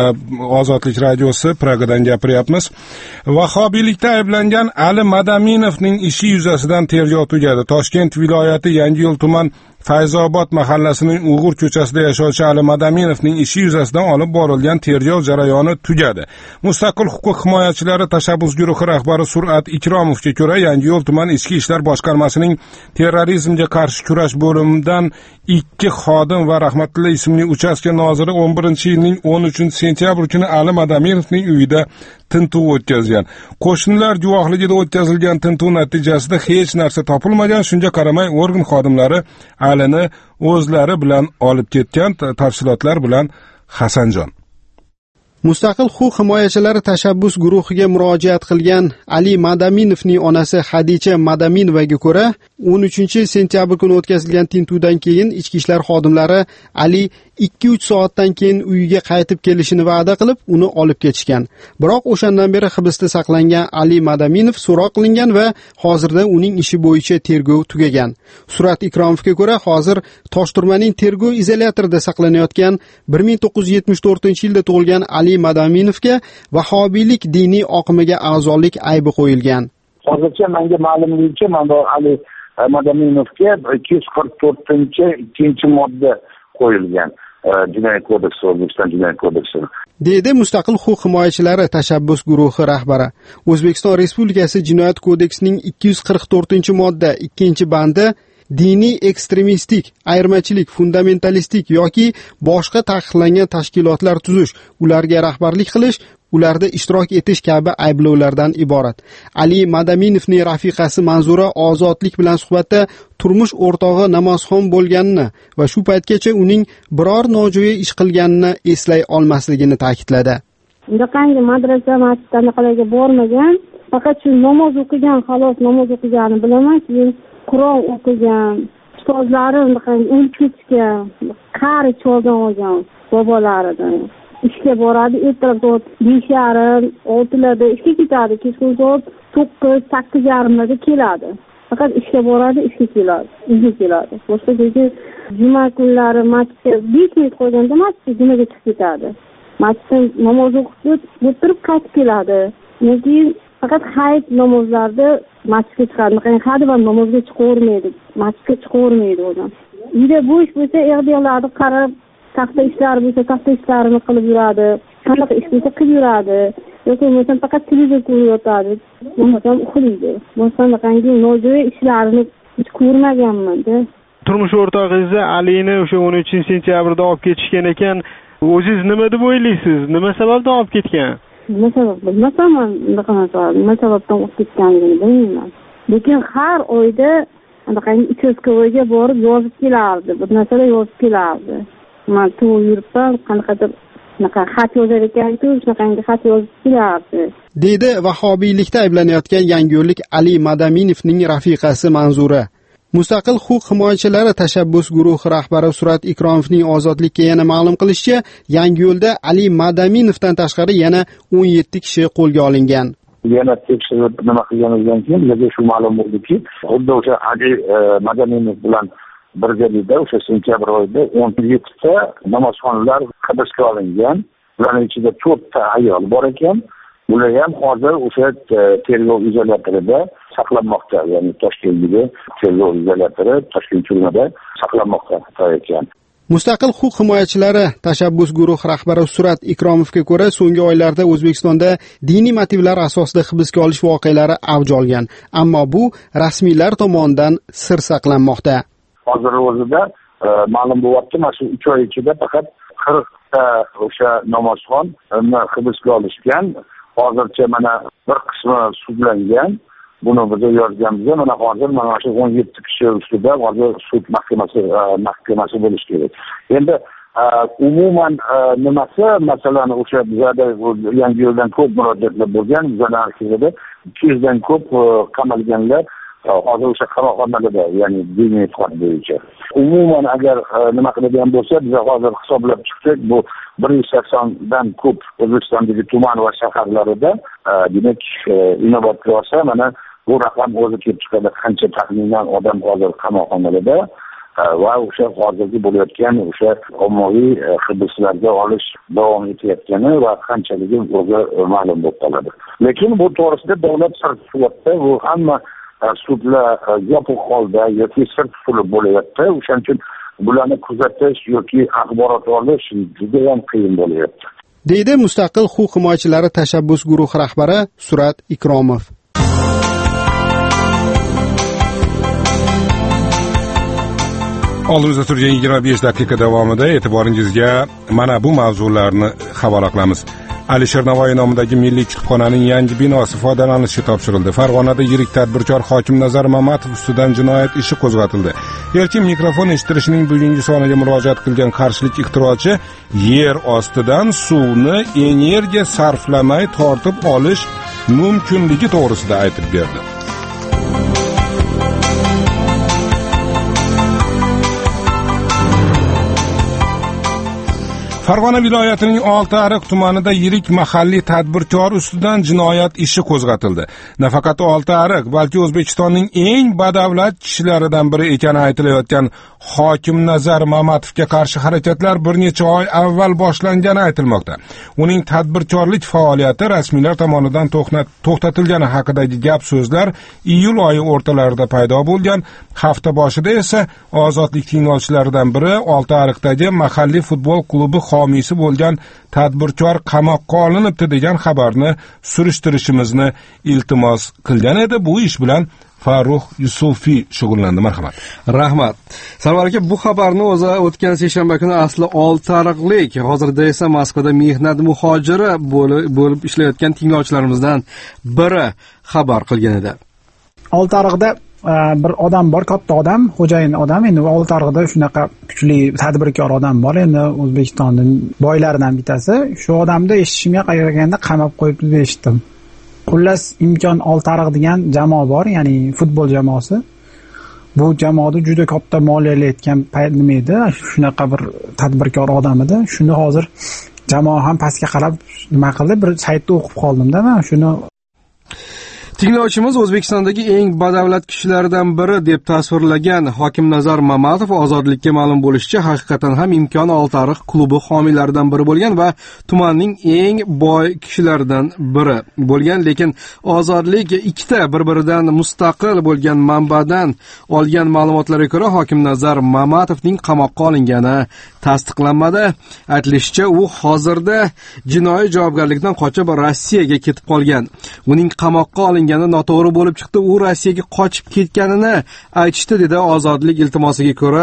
Ozodlik radiosi, Pragadan gapiryapmiz. Vahobiylikda ayblangan Ali Madaminovning ishi yuzasidan tergov tugadi. Toshkent viloyati Yangiyo'l tuman Fayzobod mahallasining Uyg'ur ko'chasida yashovchi Ali Madaminovning ishi yuzasidan olib borilgan tergov jarayoni tugadi. Mustaqil huquq himoyachilari tashabbus guruhi rahbari Surat Ikromovga ko'ra, Yangiyo'l tuman Ichki ishlar boshqarmasining terrorizmga qarshi kurash bo'limidan ikki xodim va Rahmatilla ismli uchastka noziri o'n birinchi yilning o'n uchinchi sentyabr kuni Ali Madaminovning uyida tintuv o'tkazgan. Qo'shnilar guvohligida o'tkazilgan tintuv natijasida hech narsa topilmagan. Shunga qaramay, organ xodimlari Alini o'zlari bilan olib ketgan. Tafsilotlar bilan Hasanjon. Mustaqil huquq himoyachilari tashabbus guruhiga murojaat qilgan Ali Madaminovning onasi Hadicha Madaminovaga ko'ra, o'n uchinchi sentyabr kuni o'tkazilgan tintuvdan keyin ichki ishlar xodimlari Ali ikki uch soatdan keyin uyiga qaytib kelishini va'da qilib, uni olib ketishgan. Biroq o'shandan beri hibsda saqlangan Ali Madaminov so'roq qilingan va hozirda uning ishi bo'yicha tergov tugagan. Surat Ikromovga ko'ra, hozir Toshturmaning tergov izolyatorida saqlanayotgan bir ming to'qqiz yuz yetmish to'rtinchi yilda tug'ilgan Ali Madaminovga vahobiylik diniy oqimiga a'zolik aybi qo'yilgan. Hozircha menga ma'lumligicha, mana Ali Madaminovga ikki yuz qirq to'rtinchi ikkinchi modda qo'yilgan. Jinoyat kodeksi, O'zbekiston Jinoyat kodeksi. Deydi Mustaqil huquq himoyachilari tashabbus guruhi rahbari. O'zbekiston Respublikasi Jinoyat kodeksining ikki yuz qirq to'rtinchi modda ikkinchi bandi diniy ekstremistik, ayirmachilik, fundamentalistik yoki boshqa taqiqlangan tashkilotlar tuzish, ularga rahbarlik qilish, ularda ishtirok etish kabi ayblovlardan iborat. Ali Madaminovning rafiqasi Manzura Ozodlik bilan suhbatda turmush o'rtog'i namozxon bo'lganini va shu paytgacha uning biror nojo'ya ish qilganini eslay olmasligini ta'kidladi. Undaqangi madrasa, masjid anaqalarga bormagan, faqat shu namoz o'qigan, xolos namoz o'qiganini bilaman, keyin Qur'on o'qigan, ustozlari undaqangi o'lib ketgan, qari choldan olgan bobolaridan. Ishga boradi, ertalab soat besh yarim, oltilarda ishga ketadi, kechqurun soat to'qqiz, sakkiz yarimlarda keladi. Faqat ishga boradi, ishga keladi, uyga keladi. Boshqa joyga juma kunlari masjidga besh minut qolganda masjidga jumaga chiqib ketadi. Masjidda namoz o'qib, o'tirib qaytib keladi. Lekin faqat hayit namozlarda masjidga chiqadi. Qani hadva namozga chiqavermaydi, masjidga chiqavermaydi o'zim. Uyda bo'sh bo'lsa, erdiyoqlarni qarab, taxta ishlari bo'lsa, taxta ishlarini qilib yuradi. Qanaqa ish bo'lsa qilib yuradi. Yoki bo'lmasa faqat televizor ko'rib yotadi. Bo'lmasa uxlaydi. Bo'lmasa qanday nojo'ya ishlarini hech ko'rmaganman-da. Turmush o'rtog'ingizni Alini o'sha o'n uchinchi sentyabrda olib ketishgan ekan. O'zingiz nima deb o'ylaysiz? Nima sababdan olib ketgan? Nima sabab? Bilmasaman, nima sababdan olib ketganligini bilmayman. Lekin har oyda qanday uchastkovoyga borib yozib kelardi. Bir narsalar yozib kelardi. Men to'g'ri yuribman, qanaqadir shunaqa xat yozar ekan-ku, shunaqangi xat yozib kelardi. Deydi vahobiylikda ayblanayotgan yangiyo'llik Ali Madaminovning rafiqasi Manzura. Mustaqil huquq himoyachilari tashabbus guruhi rahbari Surat Ikromovning Ozodlikka yana ma'lum qilishicha, Yangiyo'lda Ali Madaminovdan tashqari yana o'n yetti kishi qo'lga olingan. Yana tekshirib nima qilganimizdan keyin bizga shu ma'lum bo'ldiki, xuddi o'sha Ali Madaminov bilan birgalikda o'sha sentyabr oyida o'n yettita namozxonlar hibsga olingan. Ularning ichida to'rtta ayol bor ekan. Ular ham hozir o'sha tergov izolyatorida saqlanmoqda, ya'ni Toshkentdagi tergov izolyatori Toshkent turmada saqlanmoqda ekan. Mustaqil huquq himoyachilari tashabbus guruhi rahbari Surat Ikromovga ko'ra, so'nggi oylarda O'zbekistonda diniy motivlar asosida hibsga olish voqealari avj olgan, ammo bu rasmiylar tomonidan sir saqlanmoqda. Hozir o'zida ma'lum bo'lyapti, mana shu uch oy ichida faqat qirqta o'sha namozxon hibsga olishgan. Hozircha mana bir qismi sudlangan. Buni biz yozganmiz. Mana hozir mana shu o'n yetti kishi ustida hozir sud mahkamasi mahkamasi bo'lishi kerak. Endi umuman nimasi, masalan, o'sha bizada Yangiyo'ldan ko'p murojaatlar bo'lgan, bizada arkivida ikki yuzdan ko'p qamalganlar hozir o'sha qamoqxonalarda, ya'ni diniy e'tiqod bo'yicha. Umuman agar nima qiladigan bo'lsa, biz hozir hisoblab chiqsak, bu bir yuz saksondan ko'p O'zbekistondagi tuman va shaharlarida, demak, inobatga olsa, mana bu raqam o'zi kelib chiqadi, qancha taxminan odam hozir qamoqxonalarda. va o'sha hozirgi bo'layotgan o'sha ommaviy hibslarga olish davom etayotgani va qanchaligi o'zi ma'lum bo'lib qoladi. Lekin bu to'g'risida davlat sir tutyapti, bu hamma sudlar yopiq holda yoki sir tutulib bo'layapti. O'shaning uchun bularni kuzatish yoki axborot olish juda ham qiyin bo'layapti. deydi Mustaqil huquq himoyachilari tashabbus guruhi rahbari Surat Ikromov. Oldimizda turgan yigirma besh daqiqa davomida e'tiboringizga mana bu mavzularni havola qilamiz. Alisher Navoiy nomidagi Milliy kutubxonaning yangi binosi foydalanishga topshirildi. Farg'onada yirik tadbirkor Hokimnazar Mamatov ustidan jinoyat ishi qo'zg'atildi. Erkin mikrofon eshittirishning bugungi soniga murojaat qilgan qarshilik ixtirochi yer ostidan suvni energiya sarflamay tortib olish mumkinligi to'g'risida aytib berdi. Farg'ona viloyatining Oltiariq tumanida yirik mahalliy tadbirkor ustidan jinoyat ishi qo'zg'atildi. Nafaqat Oltiariq, balki O'zbekistonning eng badavlat kishilaridan biri ekani aytilayotgan Hokimnazar Mamatovga qarshi harakatlar bir necha oy avval boshlangani aytilmoqda. Uning tadbirkorlik faoliyati rasmiylar tomonidan to'xtatilgani haqidagi gap so'zlar iyul oyi o'rtalarida paydo bo'lgan. Hafta boshida esa ozodlik tinglovchilaridan biri Oltiariqdagi mahalliy futbol klubi homiysi bo'lgan tadbirkor qamoqqa olinibdi degan xabarni surishtirishimizni iltimos qilgan edi. Bu ish bilan Farruh Yusufiy shug'ullandi. Marhamat. Rahmat. Sarvar aka, bu xabarni o'zi o'tgan seshanba kuni asli Oltiariqlik, hozirda esa Moskvada mehnat muhojiri bo'lib ishlayotgan tinglovchilarimizdan biri xabar qilgan edi. Oltiariqda bir odam bor, katta odam, xo'jayin odam. Endi Oltiariqda shunaqa kuchli tadbirkor odam bor. Endi O'zbekistonning boylaridan bittasi. Shu odamni eshitishimga qaraganda qamab qo'yibdi deb eshitdim. Xullas, imkon Oltiariq degan jamoa bor, ya'ni futbol jamoasi. Bu jamoada juda katta moliyalayotgan payt nima edi? Shunaqa bir tadbirkor odam edi. Shuni hozir jamoa ham pastga qarab nima qildi? Bir saytda o'qib qoldim-da, men shuni. Tinglovchimiz O'zbekistondagi eng badavlat kishilardan biri deb tasvirlagan Hokimnazar Mamatov ozodlikka ma'lum bo'lishicha haqiqatan ham imkon Oltiariq klubi homiylaridan biri bo'lgan va tumanning eng boy kishilaridan biri bo'lgan, lekin ozodlik ikkita bir-biridan mustaqil bo'lgan manbadan olgan ma'lumotlarga ko'ra Hokimnazar Mamatovning qamoqqa olingani tasdiqlanmadi. Aytilishicha, u hozirda jinoiy javobgarlikdan qochib Rossiyaga ketib qolgan. Uning qamoqqa olingan noto'g'ri bo'lib chiqdi. U Rossiyaga qochib ketganini aytishdi, dedi. Ozodlik iltimosiga ko'ra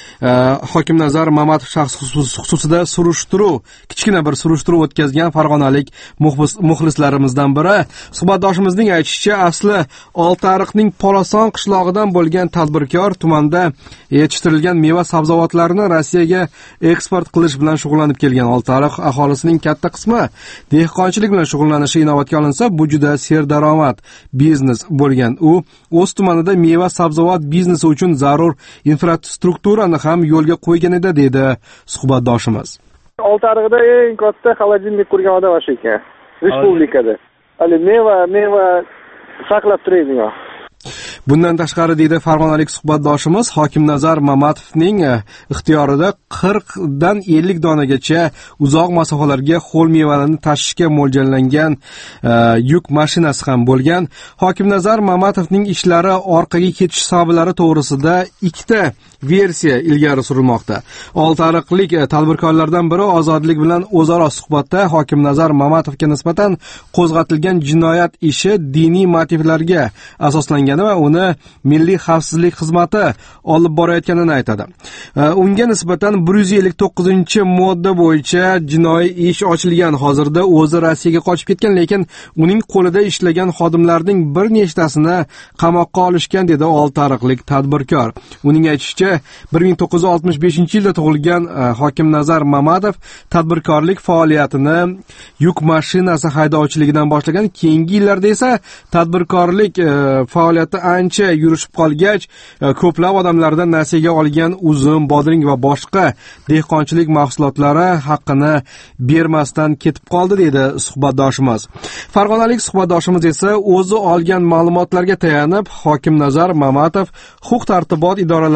Hokimnazar Mamatov shaxs xususida surishtiruv, kichkina bir surishtiruv o'tkazgan farg'onalik muxlislarimizdan biri. Suhbatdoshimizning aytishicha, asli Oltiariqning Poloson qishlog'idan bo'lgan tadbirkor tumanda yetishtirilgan meva sabzavotlarni Rossiyaga eksport qilish bilan shug'ullanib kelgan. Oltiariq aholisining katta qismi dehqonchilik bilan shug'ullanishi inobatga olinsa, bu juda serdaromad biznes bo'lgan. U o'z tumanida meva sabzavot biznesi uchun zarur infrastrukturani ham yo'lga qo'ygan edi, dedi suhbatdoshimiz. Oltiariqda eng katta xolodilnik qurgan odam o'sha ekan. Respublikada. Hali meva, meva saqlab turadigan. Bundan tashqari, deydi farg'onalik suhbatdoshimiz, Hokimnazar Mamatovning ixtiyorida qirq dan ellik donagacha uzoq masofalarga xo'l mevalarni tashishga mo'ljallangan yuk mashinasi ham bo'lgan. Hokimnazar Mamatovning ishlari orqaga ketish sabablari to'g'risida ikkita versiya ilgari surilmoqda. Oltiariqlik tadbirkorlardan biri ozodlik bilan o'zaro suhbatda Hokimnazar Mamatovga nisbatan qo'zg'atilgan jinoyat ishi diniy motivlarga asoslangani va uni Milliy xavfsizlik xizmati olib borayotganini aytadi. Unga nisbatan bir yuz ellik to'qqizinchi modda bo'yicha jinoiy ish ochilgan. Hozirda o'zi Rossiyaga qochib ketgan, lekin uning qo'lida ishlagan xodimlarning bir nechtasini qamoqqa olishgan, dedi Oltiariqlik tadbirkor. Uning aytishicha, bir ming to'qqiz yuz oltmish beshinchi yilda tug'ilgan Hokimnazar Mamatov tadbirkorlik faoliyatini yuk mashinasi haydovchiligidan boshlagan. Keyingi yillarda esa tadbirkorlik faoliyati ancha yurishib qolgach, ko'plab odamlardan nasiyaga olgan uzum, bodring va boshqa dehqonchilik mahsulotlari haqqini bermasdan ketib qoldi, dedi suhbatdoshimiz. Farg'onalik suhbatdoshimiz esa o'zi olgan ma'lumotlarga tayanib, Hokimnazar Mamatov huquq tartibot idoralarining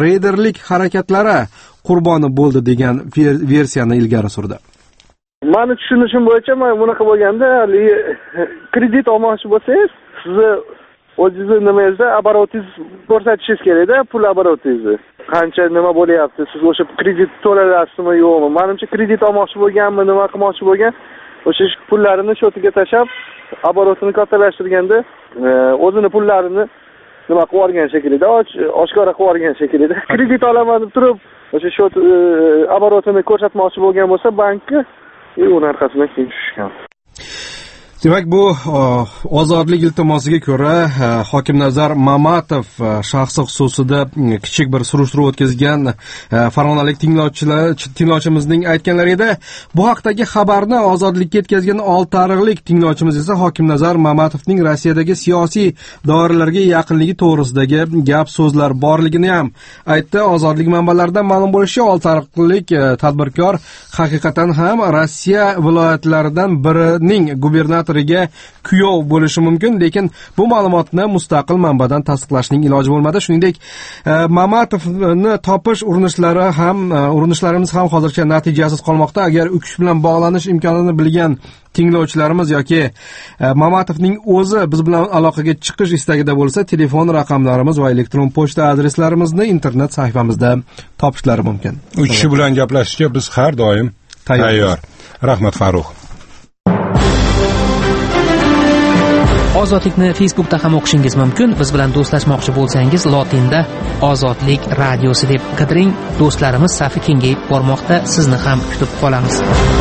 reyderlik harakatlari qurboni bo'ldi degan versiyani ilgari surdi. Mani tushunishim bo'yicha mana bunaqa bo'lganda, kredit olmoqchi bo'lsangiz, sizni o'zingizni nimangizda обороtingiz ko'rsatishingiz kerak-da, pul обороtingizni. Qancha nima bo'lyapti, siz o'sha kredit to'lalasizmi yo'qmi? Menimcha kredit olmoqchi bo'lganmi, nima qilmoqchi bo'lgan, o'sha pullarini shotiga tashab, оборотini kattalashtirganda, o'zini pullarini nima qilib yuborgan shekilida, oshkora qilib yuborgan shekilida. Kredit olaman deb turib, o'sha shot оборотini ko'rsatmoqchi bo'lgan bo'lsa, bankka uni orqasidan keyin tushgan. Demak, bu ozodlik iltimosiga ko'ra Hokimnazar Mamatov shaxsi xususida kichik bir surishtiruv o'tkazgan farg'onalik tinglovchilar tinglovchimizning aytganlarida bu haqdagi xabarni ozodlikka yetkazgan oltiariqlik tinglovchimiz esa Hokimnazar Mamatovning Rossiyadagi siyosiy doiralarga yaqinligi to'g'risidagi gap so'zlar borligini ham aytdi. Ozodlik manbalaridan ma'lum bo'lishicha, oltiariqlik tadbirkor haqiqatan ham Rossiya viloyatlaridan birining gubernatori kuyov bo'lishi mumkin, lekin bu ma'lumotni mustaqil manbadan tasdiqlashning iloji bo'lmadi. Shuningdek, Mamatovni topish urinishlari ham urinishlarimiz ham hozircha natijasiz qolmoqda. Agar u kishi bilan bog'lanish imkonini bilgan tinglovchilarimiz yoki Mamatovning o'zi biz bilan aloqaga chiqish istagida bo'lsa, telefon raqamlarimiz va elektron pochta adreslarimizni internet sayfamizda topishlari mumkin. U kishi bilan gaplashishga biz har doim tayyor. Rahmat Farruh. Ozodlikni Facebookda ham o'qishingiz mumkin. Biz bilan do'stlashmoqchi bo'lsangiz, lotinda Ozodlik radiosi deb qidiring. Do'stlarimiz safi kengayib bormoqda. Sizni ham kutib qolamiz.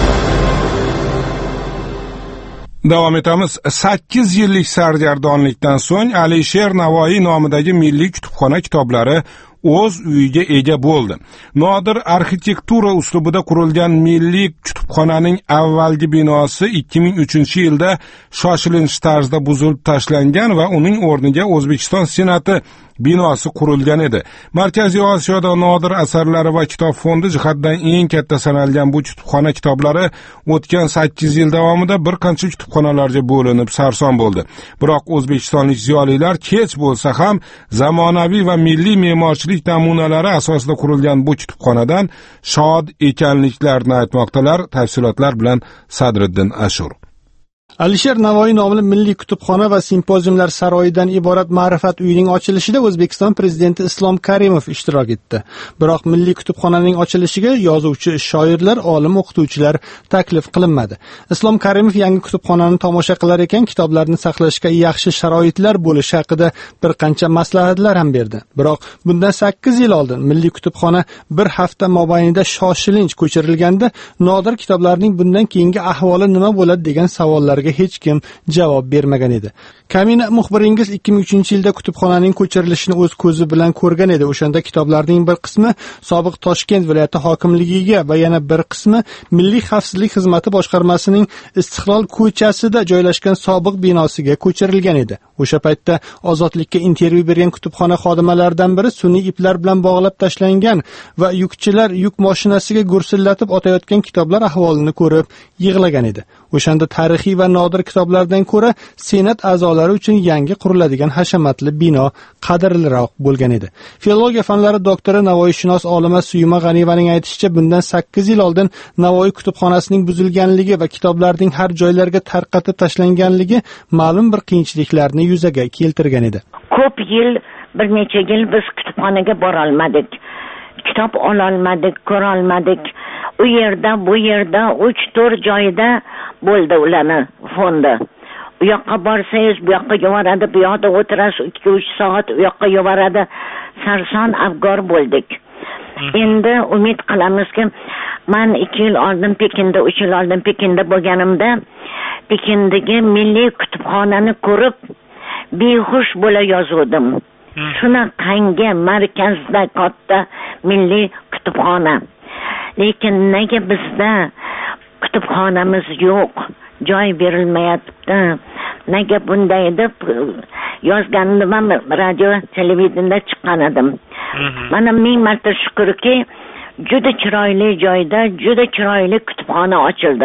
Davom etamiz. sakkiz yillik sargardonlikdan so'ng Alisher Navoiy nomidagi Milliy kutubxona kitoblari o'z uyiga ega bo'ldi. Nodir arxitektura uslubida qurilgan Milliy kutubxonaning avvalgi binosi ikki ming uchinchi yilda shoshilinch tarzda buzilib tashlangan va uning o'rniga O'zbekiston Senati binosi qurilgan edi. Markaziy Osiyoda nodir asarlari va kitob fondi jihatdan eng katta sanalgan bu kutubxona kitoblari o'tgan sakkiz yil davomida bir qancha kutubxonalarga bo'linib sarson bo'ldi. Biroq o'zbekistonlik ziyolilar kech bo'lsa ham zamonaviy va milliy me'morchilik namunalari asosida qurilgan bu kutubxonadan shod ekanliklarini aytmoqdalar. Tafsilotlar bilan Sadriddin Ashur. Alisher Navoiy nomli Milliy kutubxona va simpoziumlar saroyidan iborat Ma'rifat uyining ochilishida O'zbekiston prezidenti Islom Karimov ishtirok etdi. Biroq Milliy kutubxonaning ochilishiga yozuvchi, shoirlar, olim, o'qituvchilar taklif qilinmadi. Islom Karimov yangi kutubxonani tomosha qilar ekan, kitoblarni saqlashga yaxshi sharoitlar bo'lishi haqida bir qancha maslahatlar ham berdi. Biroq bundan sakkiz yil oldin Milliy kutubxona bir hafta mobaynida shoshilinch ko'chirilganda, nodir kitoblarning bundan keyingi ahvoli nima bo'ladi degan savollar hech kim javob bermagan edi. Kamina muxbiringiz ikki ming uchinchi yilda kutubxonaning ko'chirilishini o'z ko'zi bilan ko'rgan edi. O'shanda kitoblarning bir qismi sobiq Toshkent viloyati hokimligiga va yana bir qismi Milliy xavfsizlik xizmati boshqarmasining Istiqlol ko'chasida joylashgan sobiq binosiga ko'chirilgan edi. O'sha paytda Ozodlikka intervyu bergan kutubxona xodimalaridan biri sun'iy iplar bilan bog'lab tashlangan va yukchilar yuk mashinasiga gursillatib otayotgan kitoblar ahvolini ko'rib yig'lagan edi. O'shanda tarixiy va nodir kitoblardan ko'ra Senat a'zolari uchun yangi quriladigan hashamatli bino qadrliroq bo'lgan edi. Filologiya fanlari doktori, Navoiyshunos olima Suyma G'aniyevaning aytishicha, bundan sakkiz yil oldin Navoiy kutubxonasining buzilganligi va kitoblarning har joylarga tarqatib tashlanganligi ma'lum bir qiyinchiliklarni yuzaga keltirgan edi. Ko'p yil, bir necha yil biz kutubxonaga bora olmadik. Kitob ola olmadik, ko'ra olmadik. U yerda, bu yerda uch to'rt joyda bo'ldi ularni fondi. U yoqqa borsangiz, bu yoqqa yuboradi, bu yoqda o'tirasiz ikki uch soat, u yoqqa yuboradi. Sarson afgor bo'ldik. Endi umid qilamizki, men ikki yil oldin Pekinda, uch yil oldin Pekinda bo'lganimda, Pekindagi Milliy kutubxonani ko'rib behush bo'la yozuvdim. Shunaqangi markazda katta Milliy kutubxona. Lekin nega bizda kutubxonamiz yo'q, joy berilmayapti? Nega bunday deb yozgandim, ham radio, televideniyada chiqqan edim. Mana ming marta shukrki, juda chiroyli joyda, juda chiroyli kutubxona ochildi.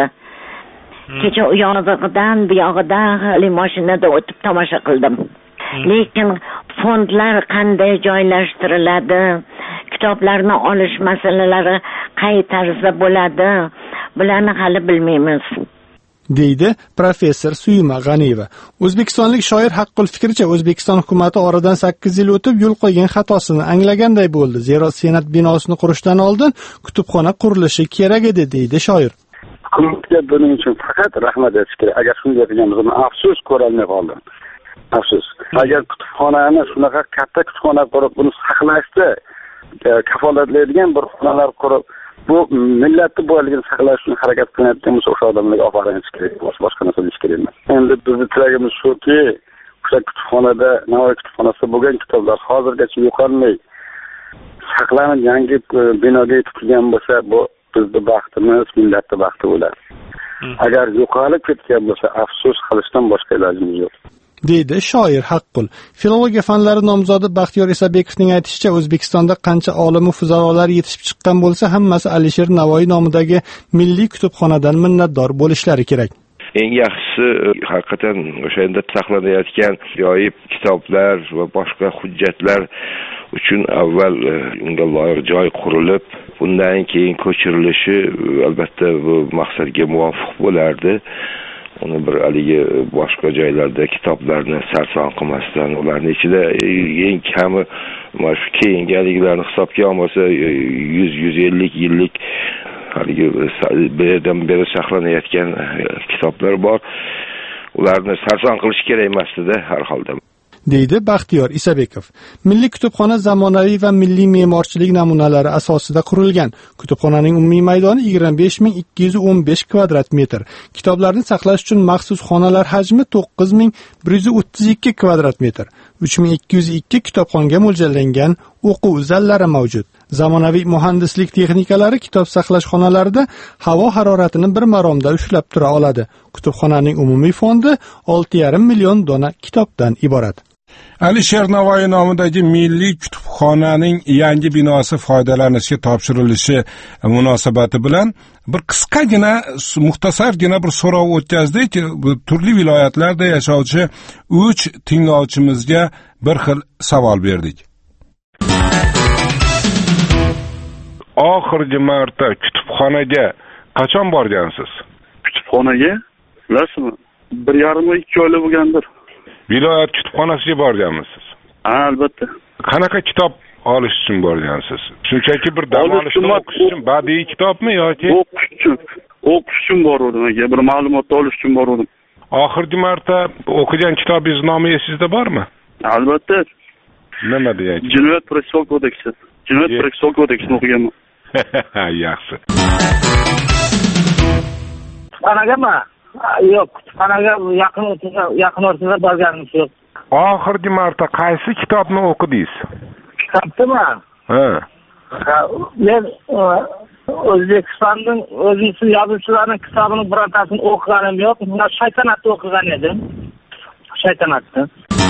Kecha u yog'idan, bu yog'idan hali mashinada o'tib tomosha qildim. Lekin fondlar qanday joylashtiriladi, kitoblarni olish masalalari qay tarzda bo'ladi, bularni hali bilmaymiz, deydi professor Suyma G'aniyeva. O'zbekistonlik shoir Haqqul fikricha, O'zbekiston hukumatı oradan sakkiz yil o'tib yo'l qo'ygan xatosini anglaganday bo'ldi. Zero Senat binosini qurishdan oldin kutubxona qurilishi kerak edi, deydi shoir. Hukumatga buning uchun faqat rahmat aytish kerak. Agar shunday degan bo'lsa, afsus ko'rolmay qoldim. Afsus. Agar kutubxonani shunaqa katta kutubxona qurib, buni saqlashda kafolatlaydigan bir xonalar qurib, bu millatni boyligini saqlash uchun harakat qilayotgan bo'lsa, o'sha odamlarga olib borish kerak, boshqa narsa deyish kerak emas. Endi bizning tilagimiz shuki, o'sha kutubxonada, Navoiy kutubxonasida bo'lgan kitoblar hozirgacha yo'qolmay saqlanib yangi binoga yetkazilgan bo'lsa, bu bizning baxtimiz, millatning baxti bo'ladi. Agar yo'qolib ketgan bo'lsa, afsus qilishdan boshqa ilojimiz yo'q, deydi shoir Haqqul. Filologiya fanlari nomzodi Baxtiyor Isabekovning aytishicha, O'zbekistonda qancha olim va fuqarolar yetishib chiqqan bo'lsa, hammasi Alisher Navoiy nomidagi milliy kutubxonadan minnatdor bo'lishlari kerak. Eng yaxshisi haqiqatan o'sha yerda saqlanayotgan yoyib kitoblar va boshqa hujjatlar uchun avval unga loyiq joy qurilib, bundan keyin ko'chirilishi albatta bu maqsadga muvofiq bo'lardi. Uni bir haligi boshqa joylarda kitoblarni sarson qilmasdan, ularning ichida eng kami mana shu keyingi haligilarni hisobga olmasa yuz yuz ellik yillik haligi bu yerdan beri saqlanayotgan kitoblar bor. Ularni sarson qilish kerak emasdi-da har holda, deydi Baxtiyor Isabekov. Milliy kutubxona zamonaviy va milliy me'morchilik namunalari asosida qurilgan. Kutubxonaning umumiy maydoni yigirma besh ming ikki yuz o'n besh kvadrat metr. Kitoblarni saqlash uchun maxsus xonalar hajmi to'qqiz ming bir yuz o'ttiz ikki kvadrat metr. uch ming ikki yuz ikki kitobxonga mo'ljallangan o'quv zallari mavjud. Zamonaviy muhandislik texnikalari kitob saqlash xonalarida havo haroratini bir maromda ushlab tura oladi. Kutubxonaning umumiy fondi olti yarim million dona kitobdan iborat. Alisher Navoiy nomidagi milliy kutubxonaning yangi binosi foydalanishga topshirilishi munosabati bilan bir qisqagina, muxtasargina bir so'rov o'tkazdik. Turli viloyatlarda yashovchi uch tinglovchimizga bir xil savol berdik. Oxirgi marta kutubxonaga qachon borgansiz? Kutubxonaga, bilasizmi? bir yarim oy ikki oylar bo'lgandir. Viloyat kutubxonasiga borganmisiz? Ha, albatta. Qanaqa kitob olish uchun borgansiz? Shunchaki bir dam olishni o'qish uchun, badiiy kitobmi yoki o'qish uchun? O'qish uchun borgandim aka, bir ma'lumot olish uchun borgandim. Oxirgi marta o'qigan kitobingiz nomi esingizda bormi? Albatta. Nima deyapsiz? Jinoyat protsessual kodeksi. Jinoyat protsessual kodeksini o'qiganman. Yaxshi. Qanaqami? Yo'q, kutubxonaga yaqin yaqin o'rtada borganimiz yo'q. Oxirgi marta qaysi kitobni o'qidingiz? Kitobmi? Ha. Men O'zbekistonning o'zbek yozuvchilarining kitobini birortasini o'qiganim yo'q. Men Shaytanatni o'qigan edim. Shaytanatni.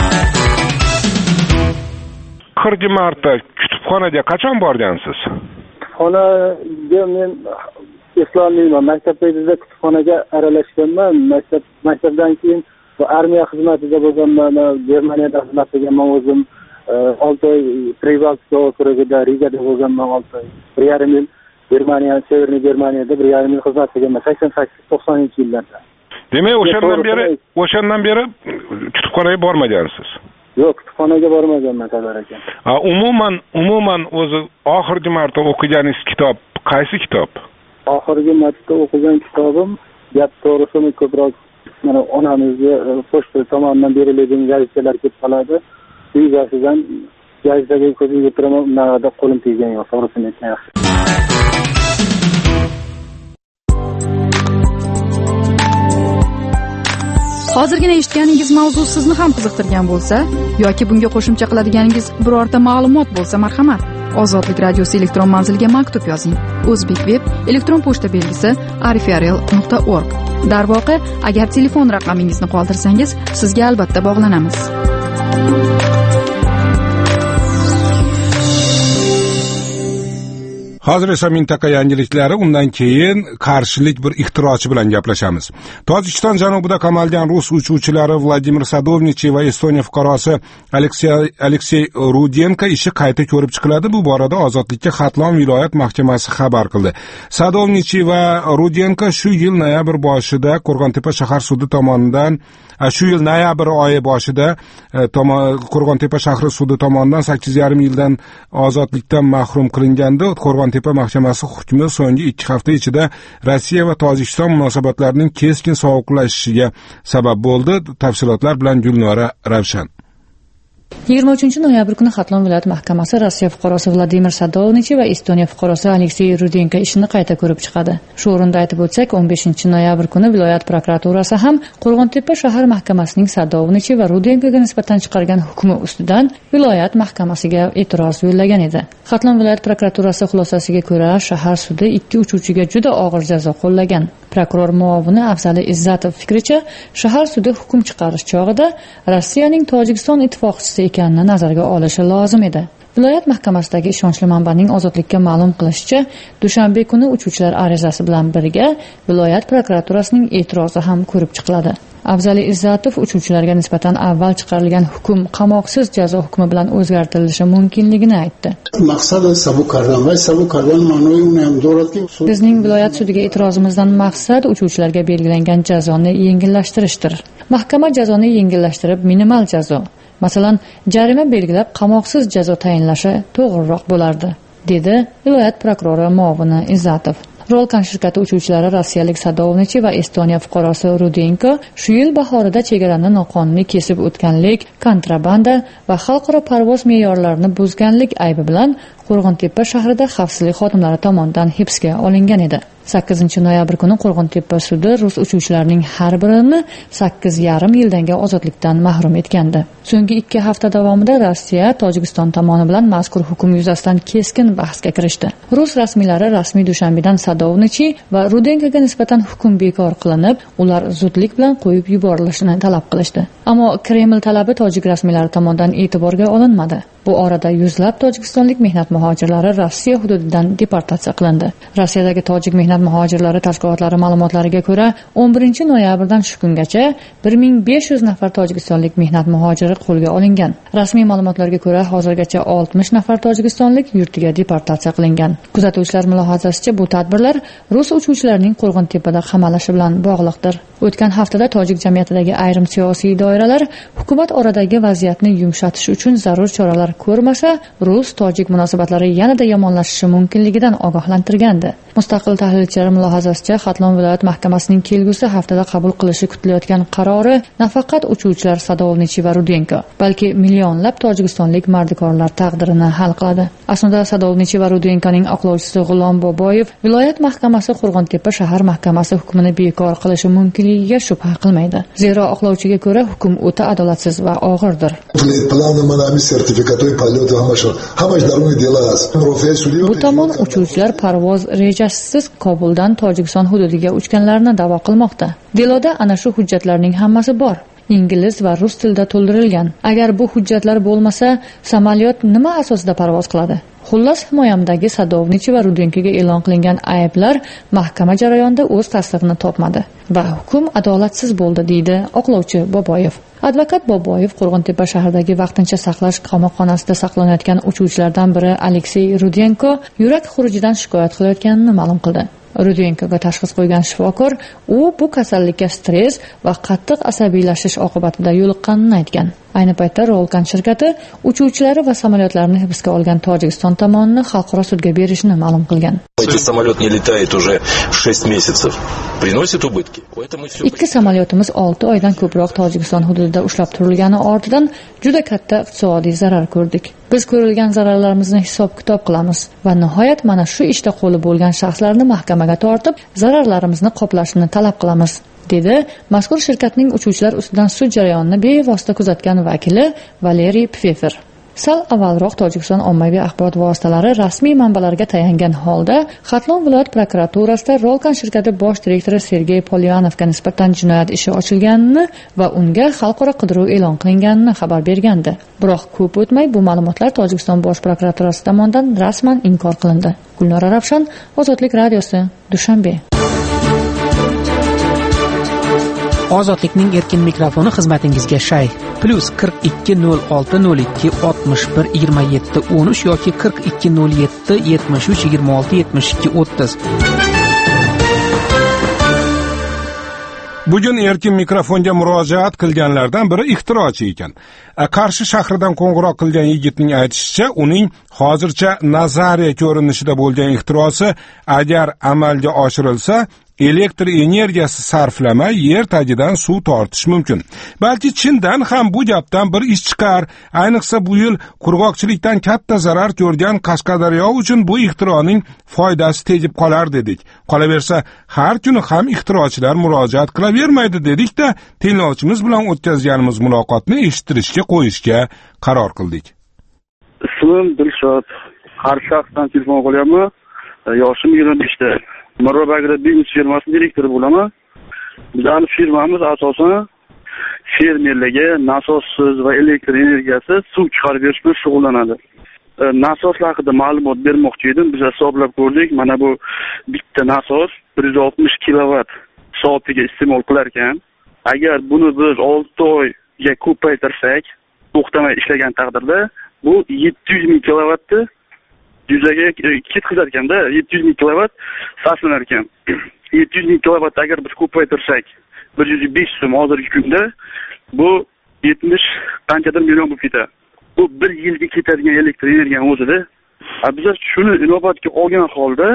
Oxirgi marta kutubxonaga qachon borgansiz? Kutubxonaga men eslolmayman. Maktabda kutubxonaga aralashganman. Maktab maktabdan keyin armiya xizmatida bo'lganman. Germaniyada xizmat qilganman o'zim. olti oy Privalskiy okrugida Rigada bo'lganman olti oy. bir yarim yil Germaniya, Severniy Germaniyada bir yarim yil xizmat qilganman sakson sakkiz to'qsoninchi yillarda. Demak, o'shandan beri o'shandan beri kutubxonaga bormagansiz. Yo'q, kutubxonaga bormaganman tabar ekan. Ha, umuman umuman o'zi oxirgi marta o'qiganingiz kitob qaysi kitob? Oxirgi marta o'qigan kitobim gap to'g'risini ko'proq mana onamizga pochta tomonidan beriladigan gazetalar kelib qoladi. Shu yuzasidan gazetaga ko'zimga turaman, unaqada qo'lim teggan yo'q, to'g'risini aytgan yaxshi. Hozirgina eshitganingiz mavzu sizni ham qiziqtirgan bo'lsa yoki bunga qo'shimcha qiladiganingiz birorta ma'lumot bo'lsa, marhamat, Ozodlik radiosi elektron manziliga maktub yozing. O'zbek web elektron pochta belgisi arifrl nuqta org. Darvoqe, agar telefon raqamingizni qoldirsangiz, sizga albatta bog'lanamiz. Hozir esa mintaqa yangiliklari, undan keyin qarshilik bir ixtirochi bilan gaplashamiz. Tojikiston janubida qamalgan rus uchuvchilari Vladimir Sadovnichiy va Estoniya fuqarosi Aleksey Aleksey Rudenko ishi qayta ko'rib chiqiladi. Bu borada Ozodlikka Xatlon viloyat mahkamasi xabar qildi. Sadovnichiy va Rudenko shu yil noyabr boshida Qo'rg'ontepa shahar sudi tomonidan shu yil noyabr oyi boshida Qo'rg'ontepa shahri sudi tomonidan sakkiz yarim yildan ozodlikdan mahrum qilingandi. Qo'rg'ontepa mahkamasi hukmi so'nggi ikki hafta ichida Rossiya va Tojikiston munosabatlarining keskin sovuqlashishiga sabab bo'ldi. Tafsilotlar bilan Gulnora Ravshan. yigirma uchinchi noyabr kuni Xatlon viloyat mahkamasi Rossiya fuqarosi Vladimir Sadovnichiy va Estoniya fuqarosi Aleksey Rudenko ishini qayta ko'rib chiqadi. Shu o'rinda aytib o'tsak, o'n beshinchi noyabr kuni viloyat prokuraturasi ham Qo'rg'ontepa shahar mahkamasining Sadovnichiy va Rudenkoga nisbatan chiqargan hukmi ustidan viloyat mahkamasiga e'tiroz yo'llagan edi. Xatlon viloyat prokuraturasi xulosasiga ko'ra, shahar sudi ikki uchuvchiga juda og'ir jazo qo'llagan. Prokuror muovini Afzali Izzatov fikricha, shahar sudi hukm chiqarish chog'ida Rossiyaning Tojikiston ittifoqchisi ekanini nazarga olishi lozim edi. Viloyat mahkamasidagi ishonchli manbaning Ozodlikka ma'lum qilishicha, dushanba kuni uchuvchilar arizasi bilan birga viloyat prokuraturasining e'tirozi ham ko'rib chiqiladi. Afzali Izzatov uchuvchilarga nisbatan avval chiqarilgan hukm qamoqsiz jazo hukmi bilan o'zgartirilishi mumkinligini aytdi. Bizning viloyat sudiga e'tirozimizdan maqsad uchuvchilarga belgilangan jazoni yengillashtirishdir. Mahkama jazoni yengillashtirib minimal jazo, masalan, jarima belgilab qamoqsiz jazo tayinlashi to'g'riroq bo'lardi, dedi viloyat prokurori muovini Izzatov. Rolkan shirkati uchuvchilari rossiyalik Sadovnichiy va Estoniya fuqarosi Rudenko shu yil bahorida chegarani noqonuniy kesib o'tganlik, kontrabanda va xalqaro parvoz me'yorlarini buzganlik aybi bilan Qo'rg'ontepa shahrida xavfsizlik xodimlari tomonidan hibsga olingan edi. sakkizinchi noyabr kuni Qo'rg'ontepa sudi rus uchuvchilarining har birini sakkiz yarim yildanga ozodlikdan mahrum etgandi. So'nggi ikki hafta davomida Rossiya Tojikiston tomoni bilan mazkur hukm yuzasidan keskin bahsga kirishdi. Rus rasmiylari rasmiy dushanbadan Sadovnichiy va Rudenkoga nisbatan hukm bekor qilinib, ular zudlik bilan qo'yib yuborilishini talab qilishdi. Ammo Kreml talabi tojik rasmiylari tomonidan e'tiborga olinmadi. Bu orada yuzlab tojikistonlik mehnat muhojirlari Rossiya hududidan deportatsiya qilindi. Rossiyadagi tojik mehnat muhojirlari tashkilotlari ma'lumotlariga ko'ra, o'n birinchi noyabrdan shu kungacha bir ming besh yuz nafar tojikistonlik mehnat muhojiri qo'lga olingan. Rasmiy ma'lumotlarga ko'ra, hozirgacha oltmish nafar tojikistonlik yurtiga deportatsiya qilingan. Kuzatuvchilar mulohazasicha, bu tadbirlar rus uchuvchilarining Qo'rg'ontepada qamalishi bilan bog'liqdir. O'tgan haftada tojik jamiyatidagi ayrim siyosiy doiralar hukumat oradagi vaziyatni yumshatish uchun zarur choralar ko'rmasa, rus-tojik munosabatlari yanada yomonlashishi mumkinligidan ogohlantirgandi. Mustaqil tahlilchilar mulohazasicha, Xatlon viloyat mahkamasining kelgusi haftada qabul qilishi kutilayotgan qarori nafaqat uchuvchilar Sadovnichiy va Rudenko, balki millionlab tojikistonlik mardikorlar taqdirini hal qiladi. Aslida Sadovnichiy va Rudenkoning oqlovchisi G'ulom Boboyev viloyat mahkamasi Qo'rg'ontepa shahar mahkamasi hukmini bekor qilishi mumkinligiga shubha qilmaydi. Zero oqlovchiga ko'ra hukm o'ta adolatsiz va og'irdir. Bu tomon uchuvchilar parvoz rejasisiz Kobuldan Tojikiston hududiga uchganlarini da'vo qilmoqda. Deloda ana shu hujjatlarning hammasi bor. Ingliz va rus tilida to'ldirilgan. Agar bu hujjatlar bo'lmasa, samolyot nima asosida parvoz qiladi? Xullas, himoyamdagi Sadovnichiy va Rudenkoga e'lon qilingan ayblar mahkama jarayonida o'z tasdig'ini topmadi va hukm adolatsiz bo'ldi, deydi oqlovchi Boboyev. Advokat Boboyev Qo'rg'ontepa shahridagi vaqtincha saqlash qamoqxonasida saqlanayotgan uchuvchilardan biri Aleksey Rudenko yurak xurujidan shikoyat qilayotganini ma'lum qildi. Rudenkoga tashxis qo'ygan shifokor u bu kasallikka stress va qattiq asabiylashish oqibatida yo'liqqanini aytgan. Ayni paytda Rolkan shirkati uchuvchilari va samolyotlarni hibsga olgan Tojikiston tomonini xalqaro sudga berishini ma'lum qilgan. Ikki samolyotimiz olti oydan ko'proq Tojikiston hududida ushlab turilgani ortidan juda katta iqtisodiy zarar ko'rdik. Biz ko'rilgan zararlarimizni hisob-kitob qilamiz va nihoyat mana shu ishda qo'li bo'lgan shaxslarni mahkamaga tortib, zararlarimizni qoplashini talab qilamiz, dedi mazkur shirkatning uchuvchilar ustidan sud jarayonini bevosita kuzatgan vakili Valeriy Pfeffer. Sal avvalroq Tojikiston ommaviy axborot vositalari rasmiy manbalarga tayangan holda Xatlon viloyat prokuraturasida Rolkan shirkati bosh direktori Sergey Polyanovga nisbatan jinoyat ishi ochilganini va unga xalqaro qidiruv e'lon qilinganini xabar bergandi. Biroq ko'p o'tmay bu ma'lumotlar Tojikiston bosh prokuraturasi tomonidan rasman inkor qilindi. Gulnora Ravshan, Ozodlik radiosi, Dushanbe. Ozodlikning erkin mikrofoni xizmatingizga shay. Plus qirq ikki nol olti nol ikki oltmish bir yigirma yetti o'n uch yoki qirq ikki nol yetti yetmish uch yigirma olti yetmish ikki o'ttiz. Bugun erkin mikrofonga murojaat qilganlardan biri ixtirochi ekan. Qarshi shahridan qo'ng'iroq qilgan yigitning aytishicha, uning hozircha nazariya ko'rinishida bo'lgan ixtirosi agar amalga oshirilsa, elektr energiyasi sarflamay yer tagidan suv tortish mumkin. Balki chindan ham bu gapdan bir ish chiqar. Ayniqsa bu yil qurg'oqchilikdan katta zarar ko'rgan Qashqadaryo uchun bu ixtironing foydasi tegib qolar dedik. Qolaversa, har kuni ham ixtirochilar murojaat qilavermaydi dedik-da, tinglovchimiz bilan o'tkazganimiz muloqotni eshittirishga qo'yishga qaror qildik. Ismim Dilshod. Har shaxsdan telefon qilyapman. Yoshim yigirma beshda. Mirobag'da biznes firmasi direktori bo'laman. Bizning firmamiz asosan fermerlarga nasossiz va elektr energiyasi suv chiqarib berish bilan shug'ullanadi. Nasoslar haqida ma'lumot bermoqchi edim. Biz hisoblab ko'rdik. Mana bu bitta nasos bir yuz oltmish kilovat soatiga iste'mol qilar ekan. Agar buni biz olti oyga ko'paytirsak, to'xtamay ishlagan taqdirda bu yetti yuz ming kilovatni yuzaga ketkazar ekanda, yetti yuz ming kilovat sarflanar ekan. yetti yuz ming kilovat agar biz ko'paytirsak, bir yuz besh so'm hozirgi kunda bu yetmish qanchadir million bo'lib ketadi. Bu bir yilga ketadigan elektr energiyani o'zida. Biz shuni inobatga olgan holda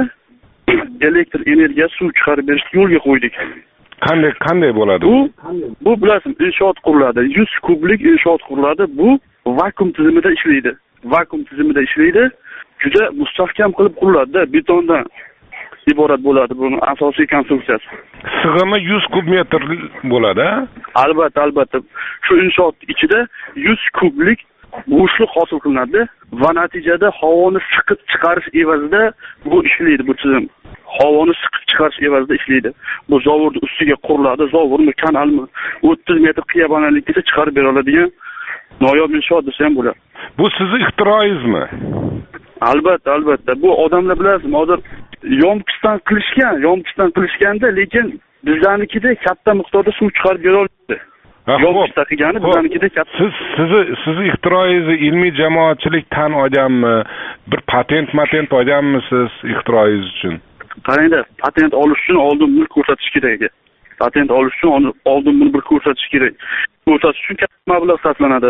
elektr energiya suv chiqarib berishga yo'lga qo'ydik. Qanday qanday bo'ladi? Bu bu bilasizmi, inshoot quriladi. yuz kublik inshoot quriladi. Bu vakuum tizimida ishlaydi. Vakuum tizimida ishlaydi. Juda mustahkam qilib quriladi-da, betondan iborat bo'ladi buning asosiy konstruksiyasi. Sig'imi yuz kub metr bo'ladi. Albatta, albatta. Shu inshoot ichida yuz kublik bo'shliq hosil qilinadi va natijada havoni siqib chiqarish evazida bu ishlaydi bu tizim. Havoni siqib chiqarish evazida ishlaydi. Bu zavorni ustiga quriladi, zavorni kanalmi o'ttiz metr qiya balandlikda chiqarib bera oladigan noyob inshoot desa ham bo'ladi. Bu sizning ixtiroingizmi? Albatta, albatta. Bu odamlar bilasizmi, hozir yomg'irdan qilishgan, yomg'irdan qilishganda, lekin bizlarnikida katta miqdorda suv chiqarib bera oladi. Yomg'irda qilgani bizlarnikida katta. Siz sizni sizni ixtiroingizni ilmiy jamoatchilik tan olganmi? Bir patent, patent olganmisiz ixtiroingiz uchun? Qarangda, patent olish uchun oldin mulk ko'rsatish kerak ekan. Patent olish uchun oldin buni bir ko'rsatish kerak. Ko'rsatish uchun katta mablag' sarflanadi.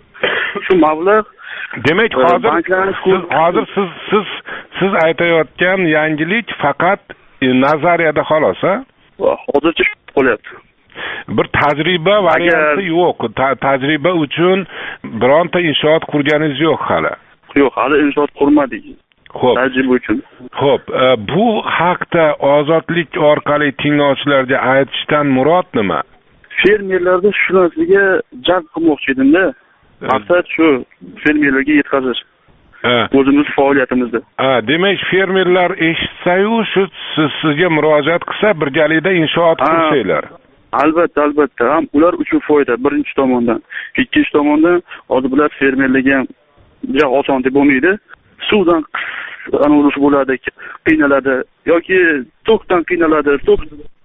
Shu mablag' demak hozir siz hozir siz siz siz aytayotgan yangilik faqat nazariyada xolos, ha? Hozircha qo'lyapti. Bir tajriba varianti yo'q. Tajriba uchun bironta inshoot qurganingiz yo'q hali. Yo'q, hali inshoot qurmadik. Xo'p. Tajriba uchun. Xo'p, bu haqda ozodlik orqali tinglovchilarga aytishdan murod nima? Fermerlarni shu narsaga jalb qilmoqchi edim-da. Maqsad shu fermerlarga yetkazish. O'zimiz faoliyatimizda. Ha, demak fermerlar eshitsa-yu shu sizga murojaat qilsa birgalikda inshoot qursanglar. Albatta, albatta. Ham ular uchun foyda birinchi tomondan. Ikkinchi tomondan hozir bular fermerlarga ham juda oson deb bo'lmaydi. Suvdan anurish bo'ladi, qiynaladi yoki tokdan qiynaladi. Tok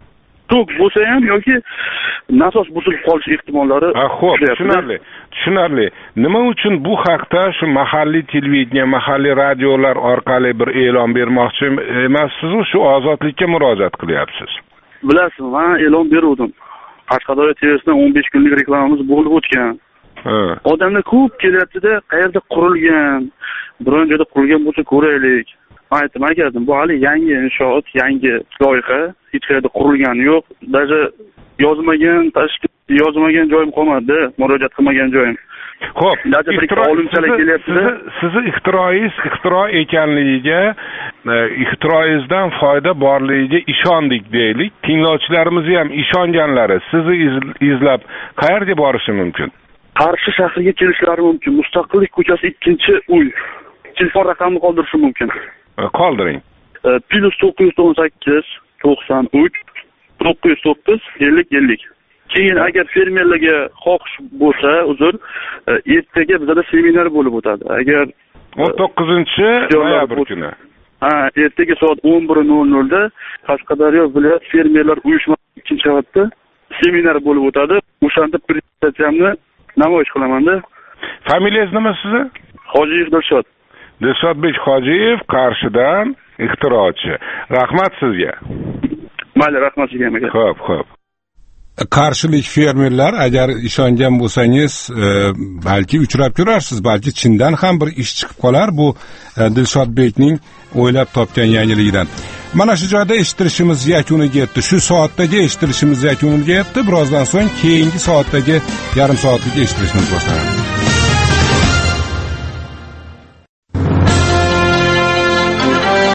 tok bo'lsa ham yoki nasos buzilib qolish ehtimollari. Ha, xo'p, tushunarli. Tushunarli. Nima uchun bu haqda shu mahalliy televideniya, mahalliy radiolar orqali bir e'lon bermoqchi emassiz, shu ozodlikka murojaat qilyapsiz? Bilasizmi, men e'lon beruvdim. Qashqadaryo T V'sidan o'n besh kunlik reklamamiz bo'lib o'tgan. Odamlar ko'p kelyapti-da, qayerda qurilgan, biron joyda qurilgan bo'lsa ko'raylik. Men aytdim, akadim, bu hali yangi inshoot, yangi loyiha, hech qayerda qurilgani yo'q. Даже yozmagan, tashkil yozmagan joyim qolmadi, murojaat qilmagan joyim. Xo'p, olimchalar kelyapti-da. Sizni ixtiroingiz ixtiro ekanligiga, ixtiroingizdan foyda borligiga ishondik deylik. Tinglovchilarimiz ham ishonganlari sizni izlab qayerga borishi mumkin? Qarshi shahriga kelishlari mumkin. Mustaqillik ko'chasi ikkinchi uy. Telefon raqamini qoldirishim mumkin. Qoldiring. Plus to'qqiz yuz o'n sakkiz to'qson uch to'qqiz yuz to'qqiz ellik ellik. Keyin agar fermerlarga xohish bo'lsa, uzr, ertaga bizda seminar bo'lib o'tadi. Agar o'n to'qqizinchi noyabr kuni. Ha, ertaga soat o'n bir nol nol da Qashqadaryo viloyat fermerlar uyushmasi ikkinchi qavatda seminar bo'lib o'tadi. O'shanda prezentatsiyamni namoyish qilaman-da. Familiyangiz nima sizni? Hojiyev Dilshod. Dilshodbek Hojiyev, Qarshidan ixtirochi. Rahmat sizga. Mayli, rahmat sizga ham. Xo'p, xo'p. Qarshilik fermerlar, agar ishongan bo'lsangiz, e, balki uchrab ko'rarsiz, balki chindan ham bir ish chiqib qolar bu e, Dilshodbekning o'ylab topgan yangiligidan. Mana shu joyda eshittirishimiz yakuniga yetdi. Shu soatdagi eshittirishimiz yakuniga yetdi. Birozdan so'ng keyingi soatdagi yarim soatlik eshittirishimiz boshlanadi.